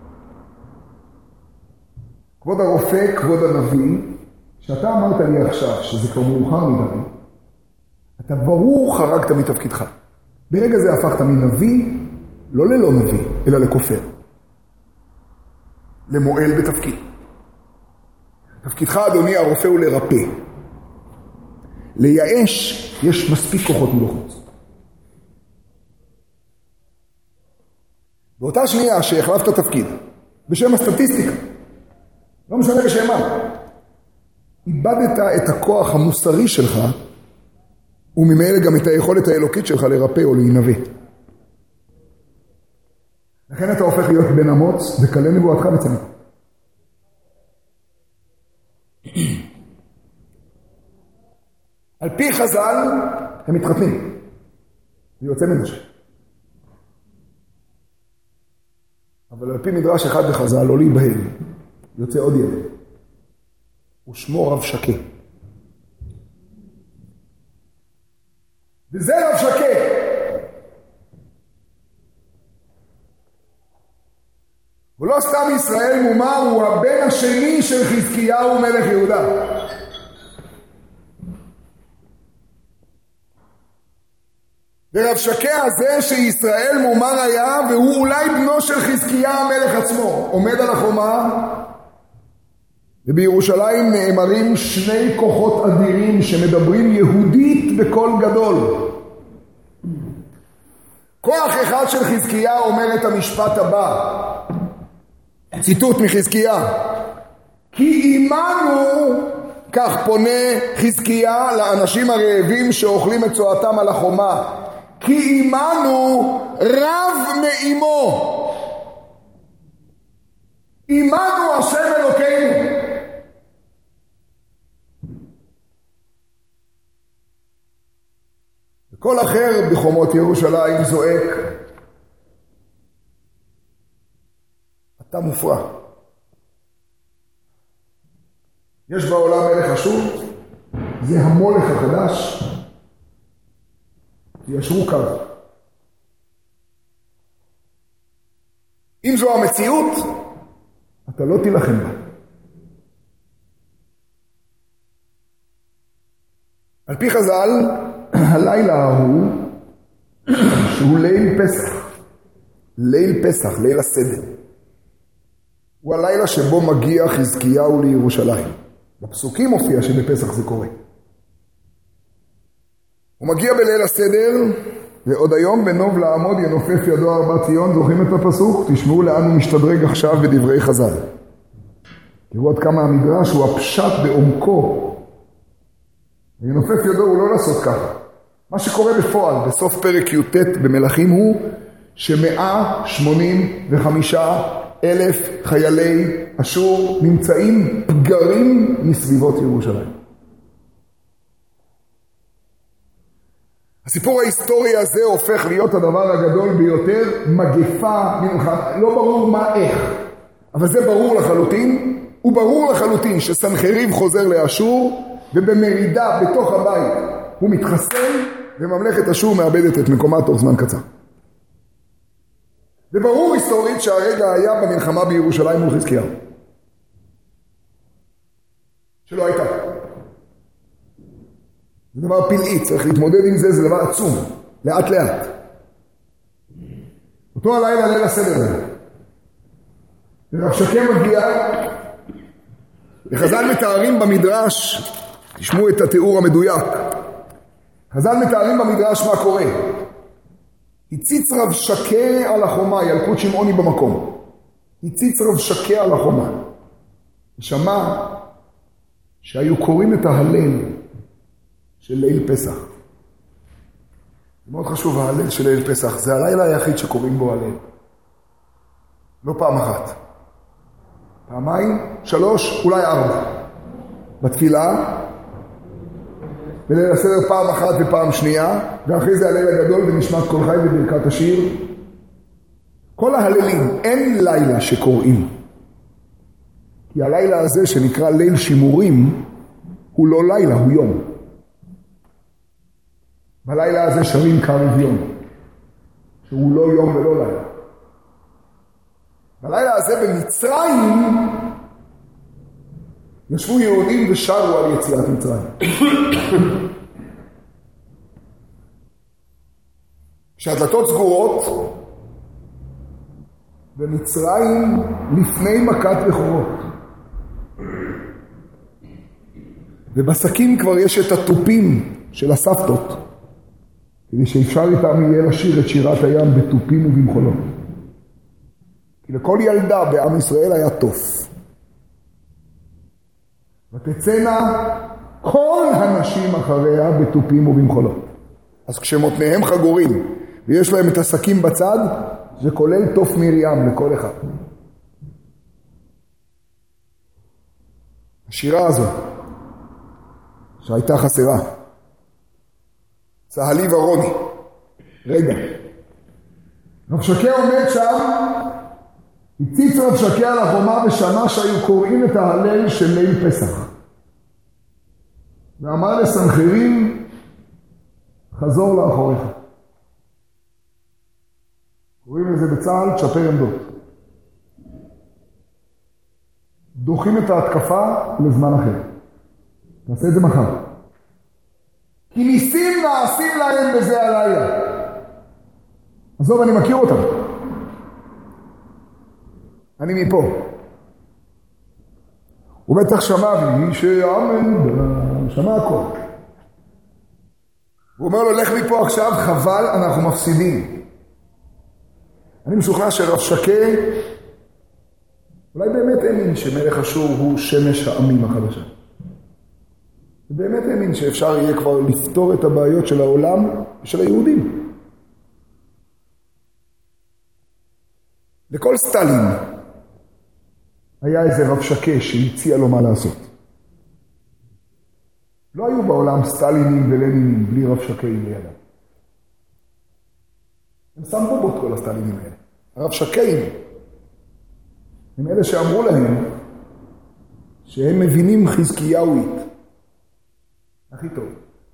כבוד הרופא, כבוד הנביא, שאתה אמרת לי עכשיו שזה כבר מאוחר מדי, אתה ברור חרגת מתפקידך. ברגע זה הפכת מנביא, לא ללא נביא, אלא לכופר. למועל בתפקיד. תפקידך, אדוני הרופא, הוא לרפא. לייאש יש מספיק כוחות מלוחוץ. באותה שנייה שהחלפת תפקיד, בשם הסטטיסטיקה, לא משנה בשם מה, איבדת את הכוח המוסרי שלך, וממילא גם את היכולת האלוקית שלך לרפא או להינבא. לכן אתה הופך להיות בן אמוץ, וכלה נבואתך וצא. על פי חז"ל הם מתחתנים. זה יוצא מנשה. אבל על פי מדרש אחד בחז"ל, לא להיבהל, יוצא עוד ילד. ושמו רב שקה. וזה רב שקה. ולא סתם ישראל מומר, הוא הבן השני של חזקיהו מלך יהודה. ורב שקה הזה שישראל מומר היה, והוא אולי בנו של חזקיה המלך עצמו, עומד על החומה, ובירושלים נאמרים שני כוחות אדירים שמדברים יהודית בקול גדול. כוח אחד של חזקיה אומר את המשפט הבא, ציטוט מחזקיה, כי אימנו, כך פונה חזקיה לאנשים הרעבים שאוכלים את צואתם על החומה, כי אימנו רב מאימו. אימנו השם אלוקינו. וכל אחר בחומות ירושלים זועק, אתה מופרע. יש בעולם מלך אשור, זה המולך החדש, ישרו קו. אם זו המציאות, אתה לא תילחם בה. על פי חז"ל, הלילה ההוא, שהוא ליל פסח, ליל פסח, ליל הסדר, הוא הלילה שבו מגיע חזקיהו לירושלים. בפסוקים מופיע שבפסח זה קורה. הוא מגיע בליל הסדר, ועוד היום בנוב לעמוד ינופף ידו ארבע ציון. זוכרים את הפסוק? תשמעו לאן הוא משתדרג עכשיו בדברי חז"ל. תראו עד כמה המדרש הוא הפשט בעומקו. ינופף ידו הוא לא לעשות ככה. מה שקורה בפועל בסוף פרק י"ט במלכים הוא ש185,000 חיילי אשור נמצאים פגרים מסביבות ירושלים. הסיפור ההיסטורי הזה הופך להיות הדבר הגדול ביותר, מגפה, לא ברור מה איך, אבל זה ברור לחלוטין, וברור לחלוטין שסנחריב חוזר לאשור, ובמרידה בתוך הבית הוא מתחסן, וממלכת אשור מאבדת את מקומה תוך זמן קצר. וברור היסטורית שהרגע היה במלחמה בירושלים מול חזקיהו. שלא הייתה. זה דבר פלאי, צריך להתמודד עם זה, זה דבר עצום, לאט לאט. אותו הלילה ליל הסדר הזה. ורב שקה מגיע, וחז"ל מתארים במדרש, תשמעו את התיאור המדויק, חז"ל מתארים במדרש מה קורה. הציץ רב שקה על החומה, ילקוט שמעוני במקום. הציץ רב שקה על החומה. ושמע שהיו קוראים את ההלל של ליל פסח. זה מאוד חשוב, ההלל של ליל פסח. זה הלילה היחיד שקוראים בו הלל. לא פעם אחת. פעמיים, 3, אולי 4. בתפילה, בליל הסדר פעם אחת ופעם שנייה, ואחרי זה הליל הגדול ונשמעת כל חי וברכת השיר. כל ההללים, אין לילה שקוראים. כי הלילה הזה שנקרא ליל שימורים, הוא לא לילה, הוא יום. בלילה הזה שרים קריביון, שהוא לא יום ולא לילה. בלילה הזה במצרים, ישבו יהודים ושרו על יציאת מצרים. כשהדלתות סגורות, במצרים לפני מכת בכורות. ובשקים כבר יש את הטופים של הסבתות, כדי שאפשר איתם יהיה לשיר את שירת הים בטופים ובמחולות. כי לכל ילדה בעם ישראל היה תוף. ותצאנה כל הנשים אחריה בטופים ובמחולות. אז כשמותניהם חגורים ויש להם את הסכים בצד, זה כולל תוף מרים לכל אחד. השירה הזו שהייתה חסרה צהלי ורוני. רגע. רב שקה עומד שם, הציץ רב שקה על החומה ושמע שהיו קוראים את ההלל של ליל פסח. ואמר לסנחריב, חזור לאחוריך. קוראים לזה בצה"ל צ'פר עמדות. דוחים את ההתקפה לזמן אחר. נעשה את זה מחר. כי ניסים נעשים להם בזה הלילה. עזוב, אני מכיר אותם. אני מפה. הוא בטח שמע בי שעמד, שמע הכל. הוא אומר לו, לך מפה עכשיו, חבל, אנחנו מפסידים. אני משוכנע שרב שקה, אולי באמת האמין שמלך אשור הוא שמש העמים החדשה. ובאמת האמין שאפשר יהיה כבר לפתור את הבעיות של העולם ושל היהודים. לכל סטלין היה איזה רב שקה שהציע לו מה לעשות. לא היו בעולם סטלינים ולנינים בלי רב שקה לידם. הם שמו בו את כל הסטלינים האלה. הרב שקאים הם אלה שאמרו להם שהם מבינים חזקיהו הכי טוב.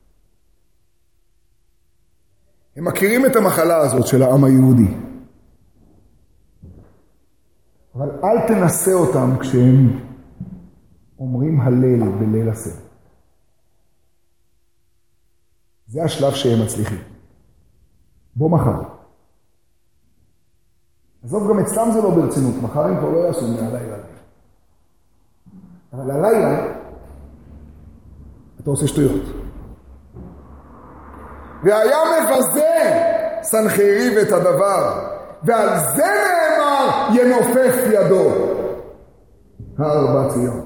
הם מכירים את המחלה הזאת של העם היהודי. אבל אל תנסה אותם כשהם אומרים הלל בליל הסדר. זה השלב שהם מצליחים. בוא מחר. עזוב, גם אצלם זה לא ברצינות. מחר הם כבר לא יעשו מהלילה. אבל הלילה אתה עושה שטויות. והיה מבזה סנחריב את הדבר, ועל זה נאמר ינופף ידו. הארבע ציון.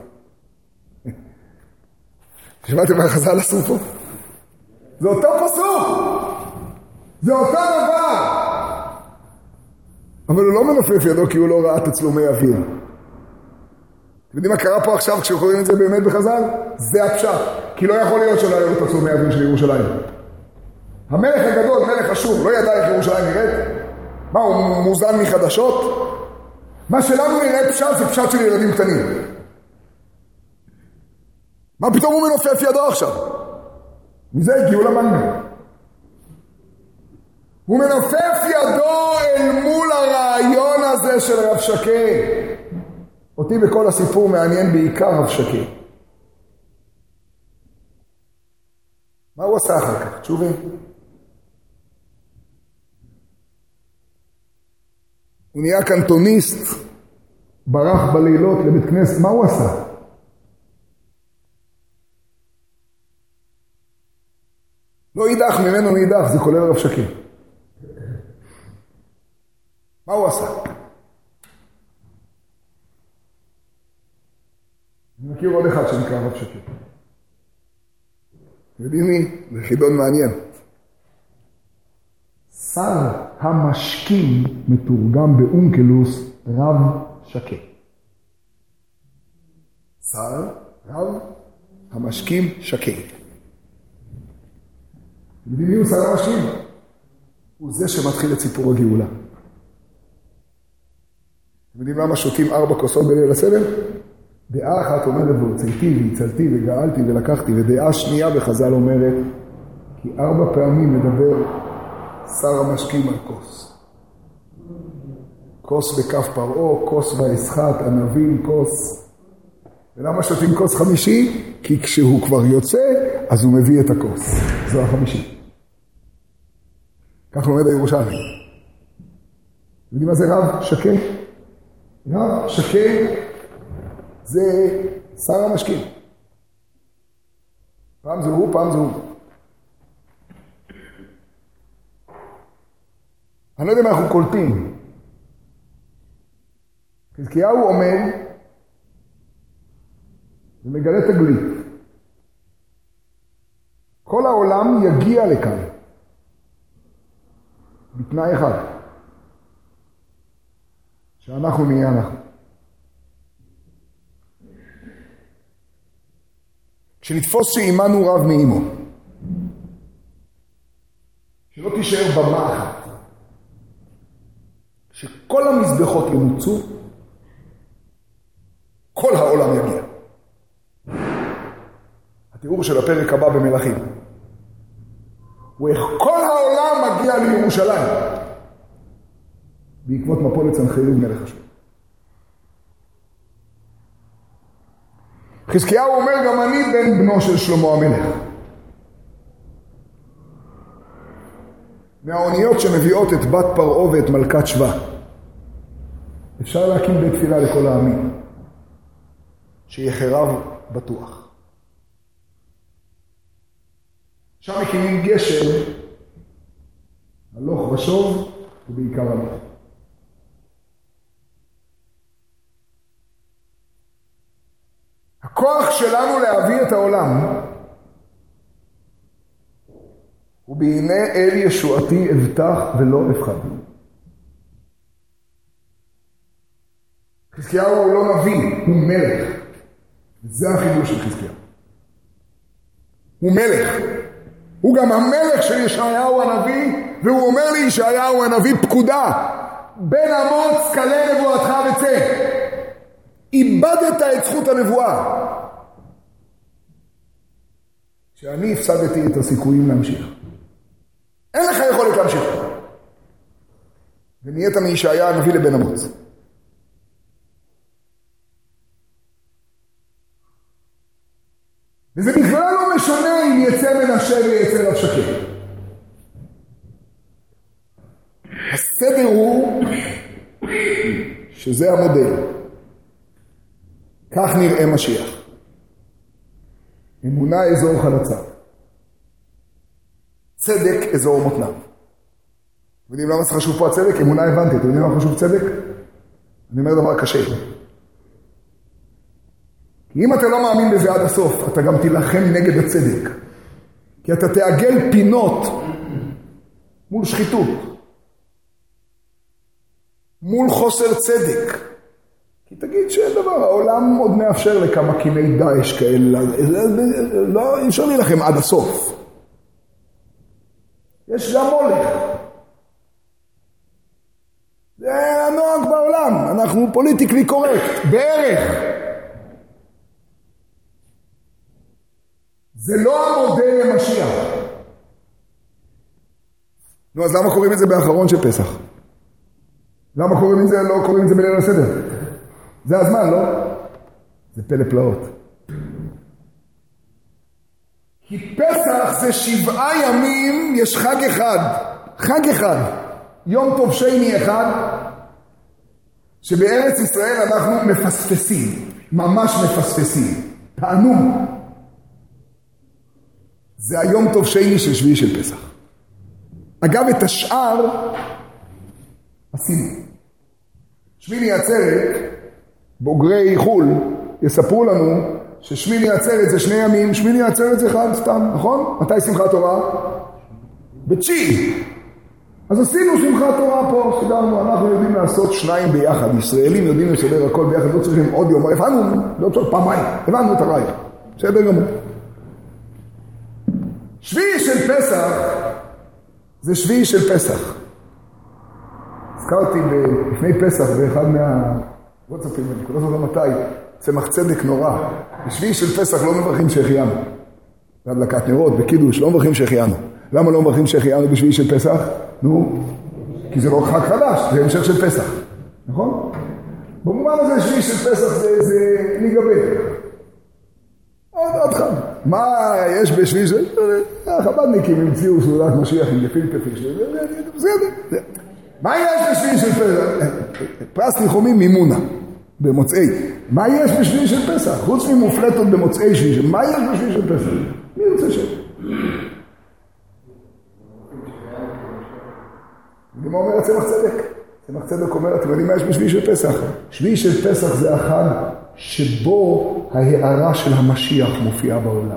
שמעתם מה חז"ל עשו פה? זה אותו פסוק. זה אותו דבר. אבל הוא לא מנופף ידו כי הוא לא ראה תצלומי אוויר. אתם יודעים מה קרה פה עכשיו כשקוראים את זה באמת בחז"ל? זה הפשט. כי לא יכול להיות שלא היו תצלומי אוויר של ירושלים. המלך הגדול, מלך אשור, לא ידע איך ירושלים נראית? מה, הוא מוזן מחדשות? מה שלנו נראה פשט זה פשט של ילדים קטנים. מה פתאום הוא מנופף ידו עכשיו? מזה הגיעו למנגל. הוא מנופף ידו אל מול הרעיון הזה של רב שקה. אותי בכל הסיפור מעניין בעיקר רב שקה. מה הוא עשה אחר כך? תשובי. הוא נהיה קנטוניסט, ברח בלילות לבית כנסת. מה הוא עשה? לא יידח ממנו נידח, זה כולל רב שקה. מה הוא עשה? אני מכיר עוד אחד שנקרא רב שקה. יודעים מי? זה חידון מעניין. שר המשקים מתורגם באונקלוס רב שקה. שר רב המשקים שקה. יודעים מי הוא שר המשקים? הוא זה שמתחיל את סיפור הגאולה. יודעים למה שותים 4 כוסות בליל הסדר? דעה אחת אומרת והוצאתי והצלתי וגאלתי ולקחתי, ודעה שנייה בחז"ל אומרת כי 4 פעמים מדבר שר המשקים על כוס. כוס בכף פרעה, כוס בהסחת, ענבים, כוס. ולמה שותים כוס חמישי? כי כשהוא כבר יוצא, אז הוא מביא את הכוס. זו החמישי. כך לומד הירושלמי. יודעים מה זה רב שקה? רב שקה זה שר המשקים. פעם זה הוא, פעם זה הוא. אני לא יודע מה אנחנו קולטים. חזקיהו עומד ומגלה תגלית. כל העולם יגיע לכאן. בתנאי אחד. שאנחנו נהיה אנחנו. כשנתפוס שאימנו רב מאימו. יישאר במה אחת. שכל המזבחות ימוצו, כל העולם יגיע. התיאור של הפרק הבא במלכים. ואיך כל העולם מגיע לירושלים. בעקבות מפולת סנחריב מלך אשור. חזקיהו אומר גם אני בן בנו של שלמה המלך. מהאוניות שמביאות את בת פרעה ואת מלכת שבא. אפשר להקים בית תפילה לכל העמים. שיחרב בטוח. שם מקימים גשר, הלוך ושוב ובעיקר הלוך. הכוח שלנו להביא את העולם ובהנה אל ישועתי אבטח ולא אפחד. חזקיהו הוא לא נביא, הוא מלך. זה החידוש של חזקיהו. הוא מלך. הוא גם המלך של ישעיהו הנביא, והוא אומר לי ישעיהו הנביא פקודה, בן אמוץ כלה נבואתך וצא. איבדת את זכות הנבואה. שאני הפסדתי את הסיכויים להמשיך. אין לך יכולת להמשיך. ונהיית מישעיה הנביא לבן אמוץ. וזה בכלל לא משנה אם יצא מנשה ויצא רב שקד. הסדר הוא שזה המודל. כך נראה משיח. אמונה אזור חלציו. צדק אזור מותניו. יודעים למה זה חשוב פה הצדק? אמונה הבנתי. אתם יודעים למה חשוב צדק? אני אומר דבר קשה. כי אם אתה לא מאמין בזה עד הסוף, אתה גם תילחם נגד הצדק. כי אתה תעגל פינות מול שחיתות. מול חוסר צדק. כי תגיד שדבר, העולם עוד מאפשר לכמה קימי דאעש כאלה. לא, אי אפשר להילחם עד הסוף. יש גם מולך. זה הנוהג בעולם. אנחנו פוליטיקלי קורקט. בערך. זה לא המודל למשיח. נו, אז למה קוראים את זה באחרון של פסח? למה קוראים את זה, לא קוראים את זה בליל הסדר? זה הזמן, לא? זה פלא פלאות. כי פסח זה 7 ימים, יש חג אחד. חג אחד. יום טוב שני אחד, שבארץ ישראל אנחנו מפספסים. ממש מפספסים. תענוג. זה היום טוב שני של שביעי של פסח. אגב, את השאר עשינו. שמיני עצרת, בוגרי חול, יספרו לנו ששמיני עצרת זה 2 ימים, שמיני עצרת זה חג סתם, נכון? מתי שמחת תורה? בתשיעי. אז עשינו שמחת תורה פה, סדרנו, אנחנו יודעים לעשות 2 ביחד. ישראלים יודעים לסדר הכל ביחד, לא צריכים עוד יום. הבנו, לא צריך פעמיים, הבנו את הרעיון. בסדר גמור. שביעי של פסח זה שביעי של פסח. הזכרתי לפני פסח באחד מהוואטסאפים, אני לא זוכר מתי, צמח צדק נורא. בשביעי של פסח לא מברכים שהחיינו. בהדלקת נרות, בקידוש, לא מברכים שהחיינו. למה לא מברכים שהחיינו בשביעי של פסח? נו, כי זה לא חג חדש, זה המשך של פסח. נכון? במובן הזה שביעי של פסח זה ניגבה. עוד חג. מה יש בשביעי של... החב"דניקים המציאו סעודת משיח עם גפילטע פיש. בסדר. מה יש בשביעי של פסח? פרס ניחומים מימונה, במוצאי. מה יש בשביעי של פסח? חוץ ממופלטות במוצאי שביעי. מה יש בשביעי של פסח? מי רוצה שם? ומה אומר צמח צדק? צמח צדק אומר, אתם יודעים מה יש בשביעי של פסח? שביעי של פסח זה החג שבו ההארה של המשיח מופיעה בעולם.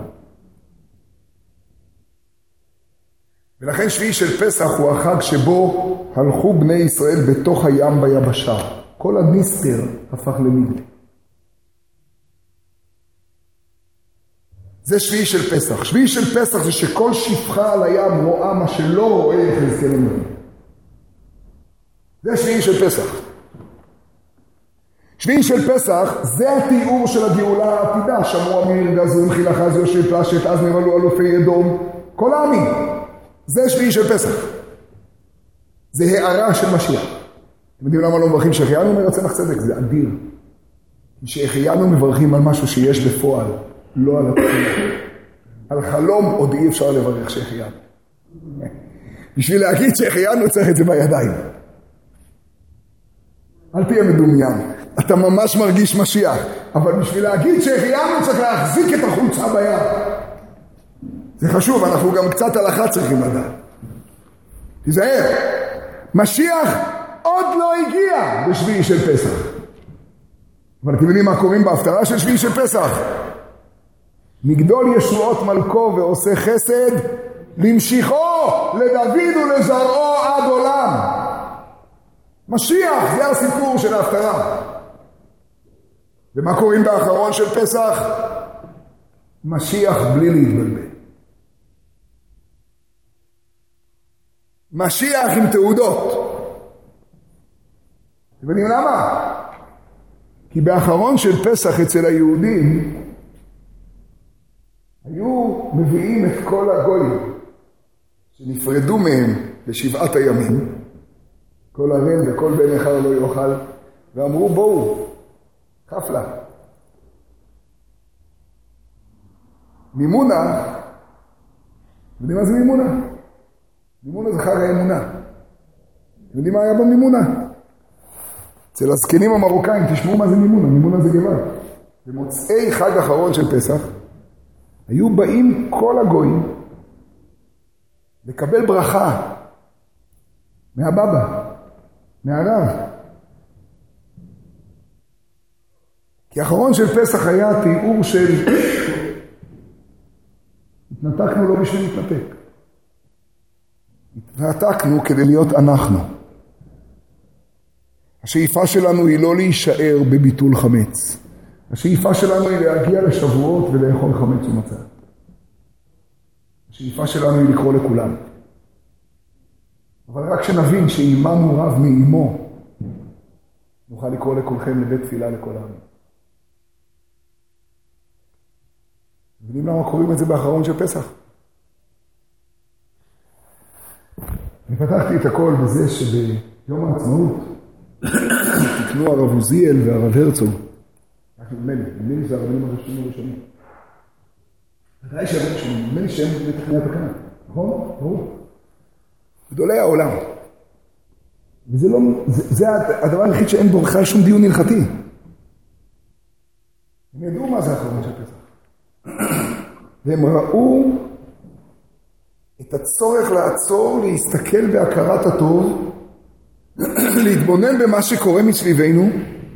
ולכן שביעי של פסח הוא החג שבו הלכו בני ישראל בתוך הים ביבשה. כל הניסטר הפך לניגלה. זה שביעי של פסח. שביעי של פסח זה שכל שפחה על הים רואה מה שלא רואה יחזקאל הנביא. זה שביעי של פסח. שביעי של פסח זה התיאור של הגאולה העתידה. שמעו אמיר גזרו חילך אז יושב פלשת אז נבלו אלופי אדום. כל העמים. זה שביעי של פסח. זה הערה של משיח. אתם יודעים למה לא מברכים שהחיינו? אומר רצמח צדק, זה אדיר. שהחיינו מברכים על משהו שיש בפועל, לא על התחילה. על חלום עוד אי אפשר לברך שהחיינו. בשביל להגיד שהחיינו צריך את זה בידיים. על פי המדומיין. אתה ממש מרגיש משיח, אבל בשביל להגיד שהחיינו צריך להחזיק את החולצה ביד. זה חשוב, אנחנו גם קצת הלכה צריכים לדעת. תיזהר, משיח עוד לא הגיע בשביעי של פסח. אבל אתם יודעים מה קוראים בהפטרה של שביעי של פסח? מגדול ישועות מלכו ועושה חסד, למשיכו לדוד ולזרעו עד עולם. משיח, זה הסיפור של ההפטרה. ומה קוראים באחרון של פסח? משיח בלי להתבלבל. משיח עם תעודות. אתם יודעים למה? כי באחרון של פסח אצל היהודים היו מביאים את כל הגויים שנפרדו מהם לשבעת הימים, כל הרם וכל בן אחד לא יאכל, ואמרו בואו, חפלה. מימונה, יודעים מה זה מימונה? מימונה זה חג האמונה. יודעים מה היה במימונה? אצל הזקנים המרוקאים, תשמעו מה זה מימונה. מימונה זה גבל. במוצאי חג אחרון של פסח, היו באים כל הגויים לקבל ברכה מהבבא, מהרב. כי האחרון של פסח היה תיאור של התנתקנו לא בשביל להתנתק. התנתקנו כדי להיות אנחנו. השאיפה שלנו היא לא להישאר בביטול חמץ. השאיפה שלנו היא להגיע לשבועות ולאכול חמץ ומצה. השאיפה שלנו היא לקרוא לכולם. אבל רק שנבין שאימנו רב מאימו, נוכל לקרוא לכולכם לבית תפילה לכל העמים. יודעים למה קוראים את זה באחרון של פסח? אני פתחתי את הכל בזה שביום העצמאות תקנו הרב עוזיאל והרב הרצוג. נדמה לי זה הרבנים הראשונים. ודאי שהרבנים הראשונים, נדמה לי שהם בתחיית הקנה. נכון? ברור. גדולי העולם. וזה לא, זה הדבר היחיד שאין בו בכלל שום דיון הלכתי. הם ידעו מה זה האחרון של פסח. והם ראו את הצורך לעצור, להסתכל בהכרת הטוב, להתבונן במה שקורה מסביבנו,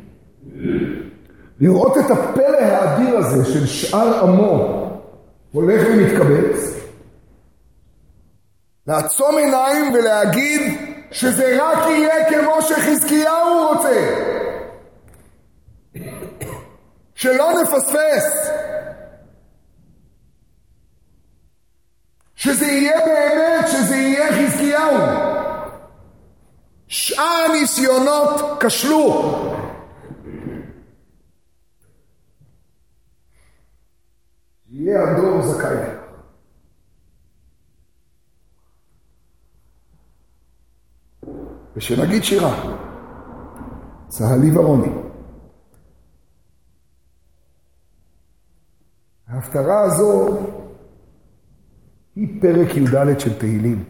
לראות את הפלא האדיר הזה של שאר עמו הולך ומתקבץ, לעצום עיניים ולהגיד שזה רק יהיה כמו שחזקיהו רוצה. שלא נפספס. שזה יהיה באמת, שזה יהיה חזקיהו. שאר הניסיונות כשלו. יהיה הדור זכאי. ושנגיד שירה, צהלי ורוני. ההפטרה הזו היא פרק י"ד של תהילים.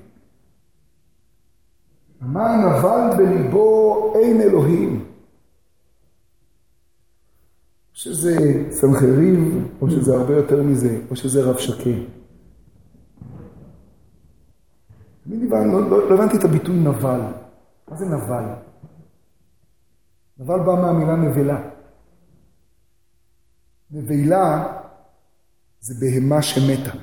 מה נבל בליבו אין אלוהים. או שזה סנחריב, או שזה הרבה יותר מזה, או שזה רב שקה. לא הבנתי את הביטוי נבל. מה זה נבל? נבל בא מהמילה נבלה. נבלה זה בהמה שמתה.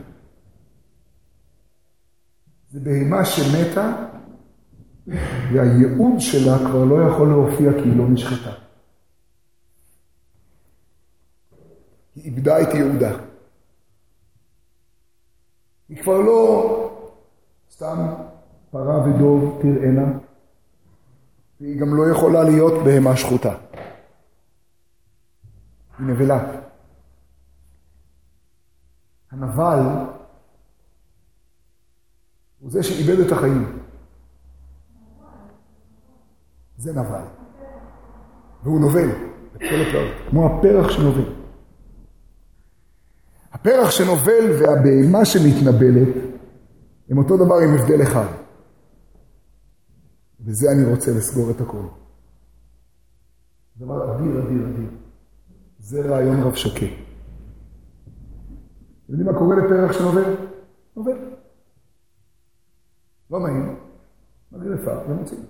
זה בהמה שמתה, והייעוד שלה כבר לא יכול להופיע כי היא לא נשחטה. היא איבדה את ייעודה. היא כבר לא סתם פרה ודוב תראינה, והיא גם לא יכולה להיות בהמה שחוטה. היא נבלה. הנבל הוא זה שאיבד את החיים. זה נבל. והוא נובל, בכל הפרק, כמו הפרח שנובל. הפרח שנובל והבהמה שמתנבלת הם אותו דבר עם הבדל אחד. וזה אני רוצה לסגור את הכל. דבר אדיר, אדיר, אדיר. זה רעיון רב שקה. יודעים מה קורה לפרח שנובל? נובל. לא נעים, מגרפה ומוצאים.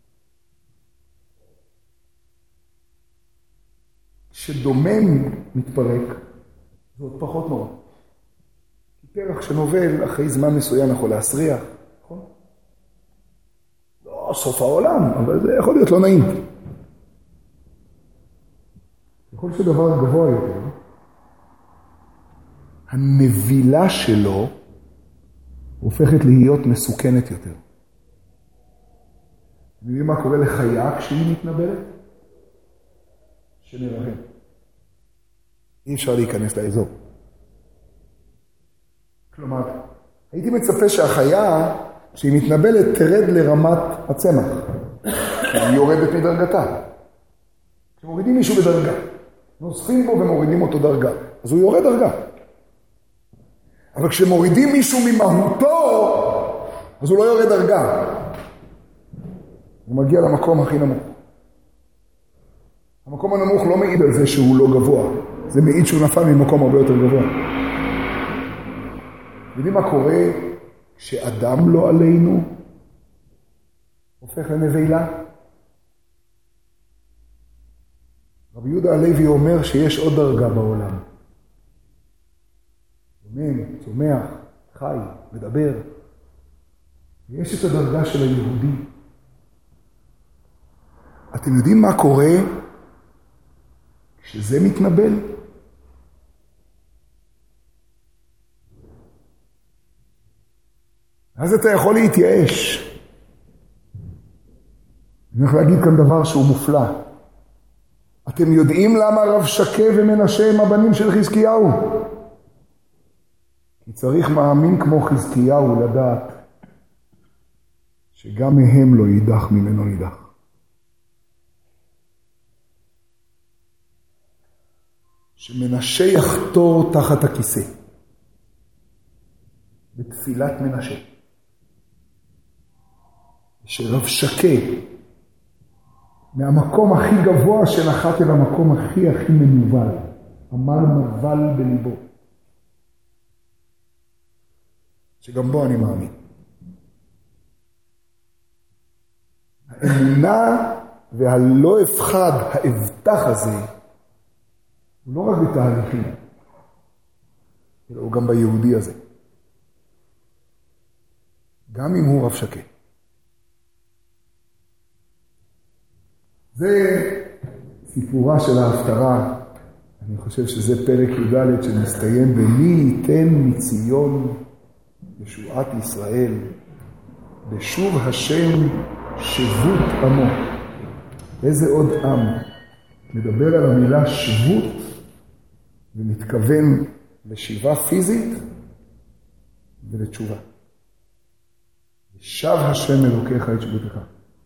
כשדומם מתפרק, זה עוד פחות נורא. כי פרח שנובל אחרי זמן מסוים יכול להסריח, נכון? לא סוף העולם, אבל זה יכול להיות לא נעים. ככל שדבר גבוה יותר, הנבילה שלו הופכת להיות מסוכנת יותר. אתם יודעים מה קורה לחיה כשהיא מתנבלת? שנראה. אי אפשר להיכנס לאזור. כלומר, הייתי מצפה שהחיה, כשהיא מתנבלת, תרד לרמת הצמח. היא יורדת מדרגתה. כשמורידים מישהו בדרגה, נוספים בו ומורידים אותו דרגה, אז הוא יורד דרגה. אבל כשמורידים מישהו ממהותו, אז הוא לא יורד דרגה. הוא מגיע למקום הכי נמוך. המקום הנמוך לא מעיד על זה שהוא לא גבוה. זה מעיד שהוא נפל ממקום הרבה יותר גבוה. יודעים מה קורה כשאדם לא עלינו הופך לנבילה? רבי יהודה הלוי אומר שיש עוד דרגה בעולם. דומם, צומח, חי, מדבר. ויש את הדרגה של היהודי. אתם יודעים מה קורה כשזה מתנבל? אז אתה יכול להתייאש. אני הולך להגיד כאן דבר שהוא מופלא. אתם יודעים למה רב שקה ומנשה הם הבנים של חזקיהו? כי צריך מאמין כמו חזקיהו לדעת שגם מהם לא יידח ממנו נידח. שמנשה יחתור תחת הכיסא. בתפילת מנשה. שרב שקה מהמקום הכי גבוה שנחת אל המקום הכי מנוול. אמר נבל בליבו. שגם בו אני מאמין. האמונה והלא אפחד, האבטח הזה, הוא לא רק בתהליכים, אלא הוא גם ביהודי הזה. גם אם הוא רב שקה. זה סיפורה של ההפטרה. אני חושב שזה פרק י"ד שמסתיים במי ייתן מציון ישועת ישראל, בשוב השם שבות עמו. איזה עוד עם מדבר על המילה שבות ומתכוון לשיבה פיזית ולתשובה. שב השם אלוקיך את שבותך.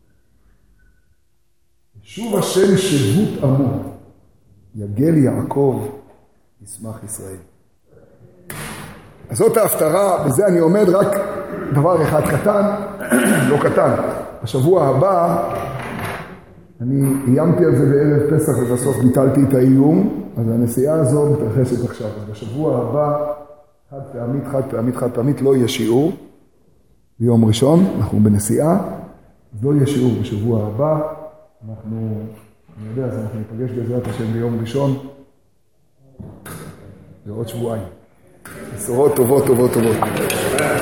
שוב השם שבות עמו, יגל יעקב ישמח ישראל. אז זאת ההפטרה, וזה אני עומד רק דבר אחד קטן, לא קטן. בשבוע הבא, אני איימתי על זה בערב פסח ובסוף ביטלתי את האיום, אז הנסיעה הזו מתרחשת עכשיו. אז בשבוע הבא, חד פעמית, לא יהיה שיעור. ביום ראשון, אנחנו בנסיעה, אז לא יהיה שיעור בשבוע הבא. אני יודע, אז אנחנו ניפגש בעזרת השם ביום ראשון, בעוד שבועיים. בשורות טובות.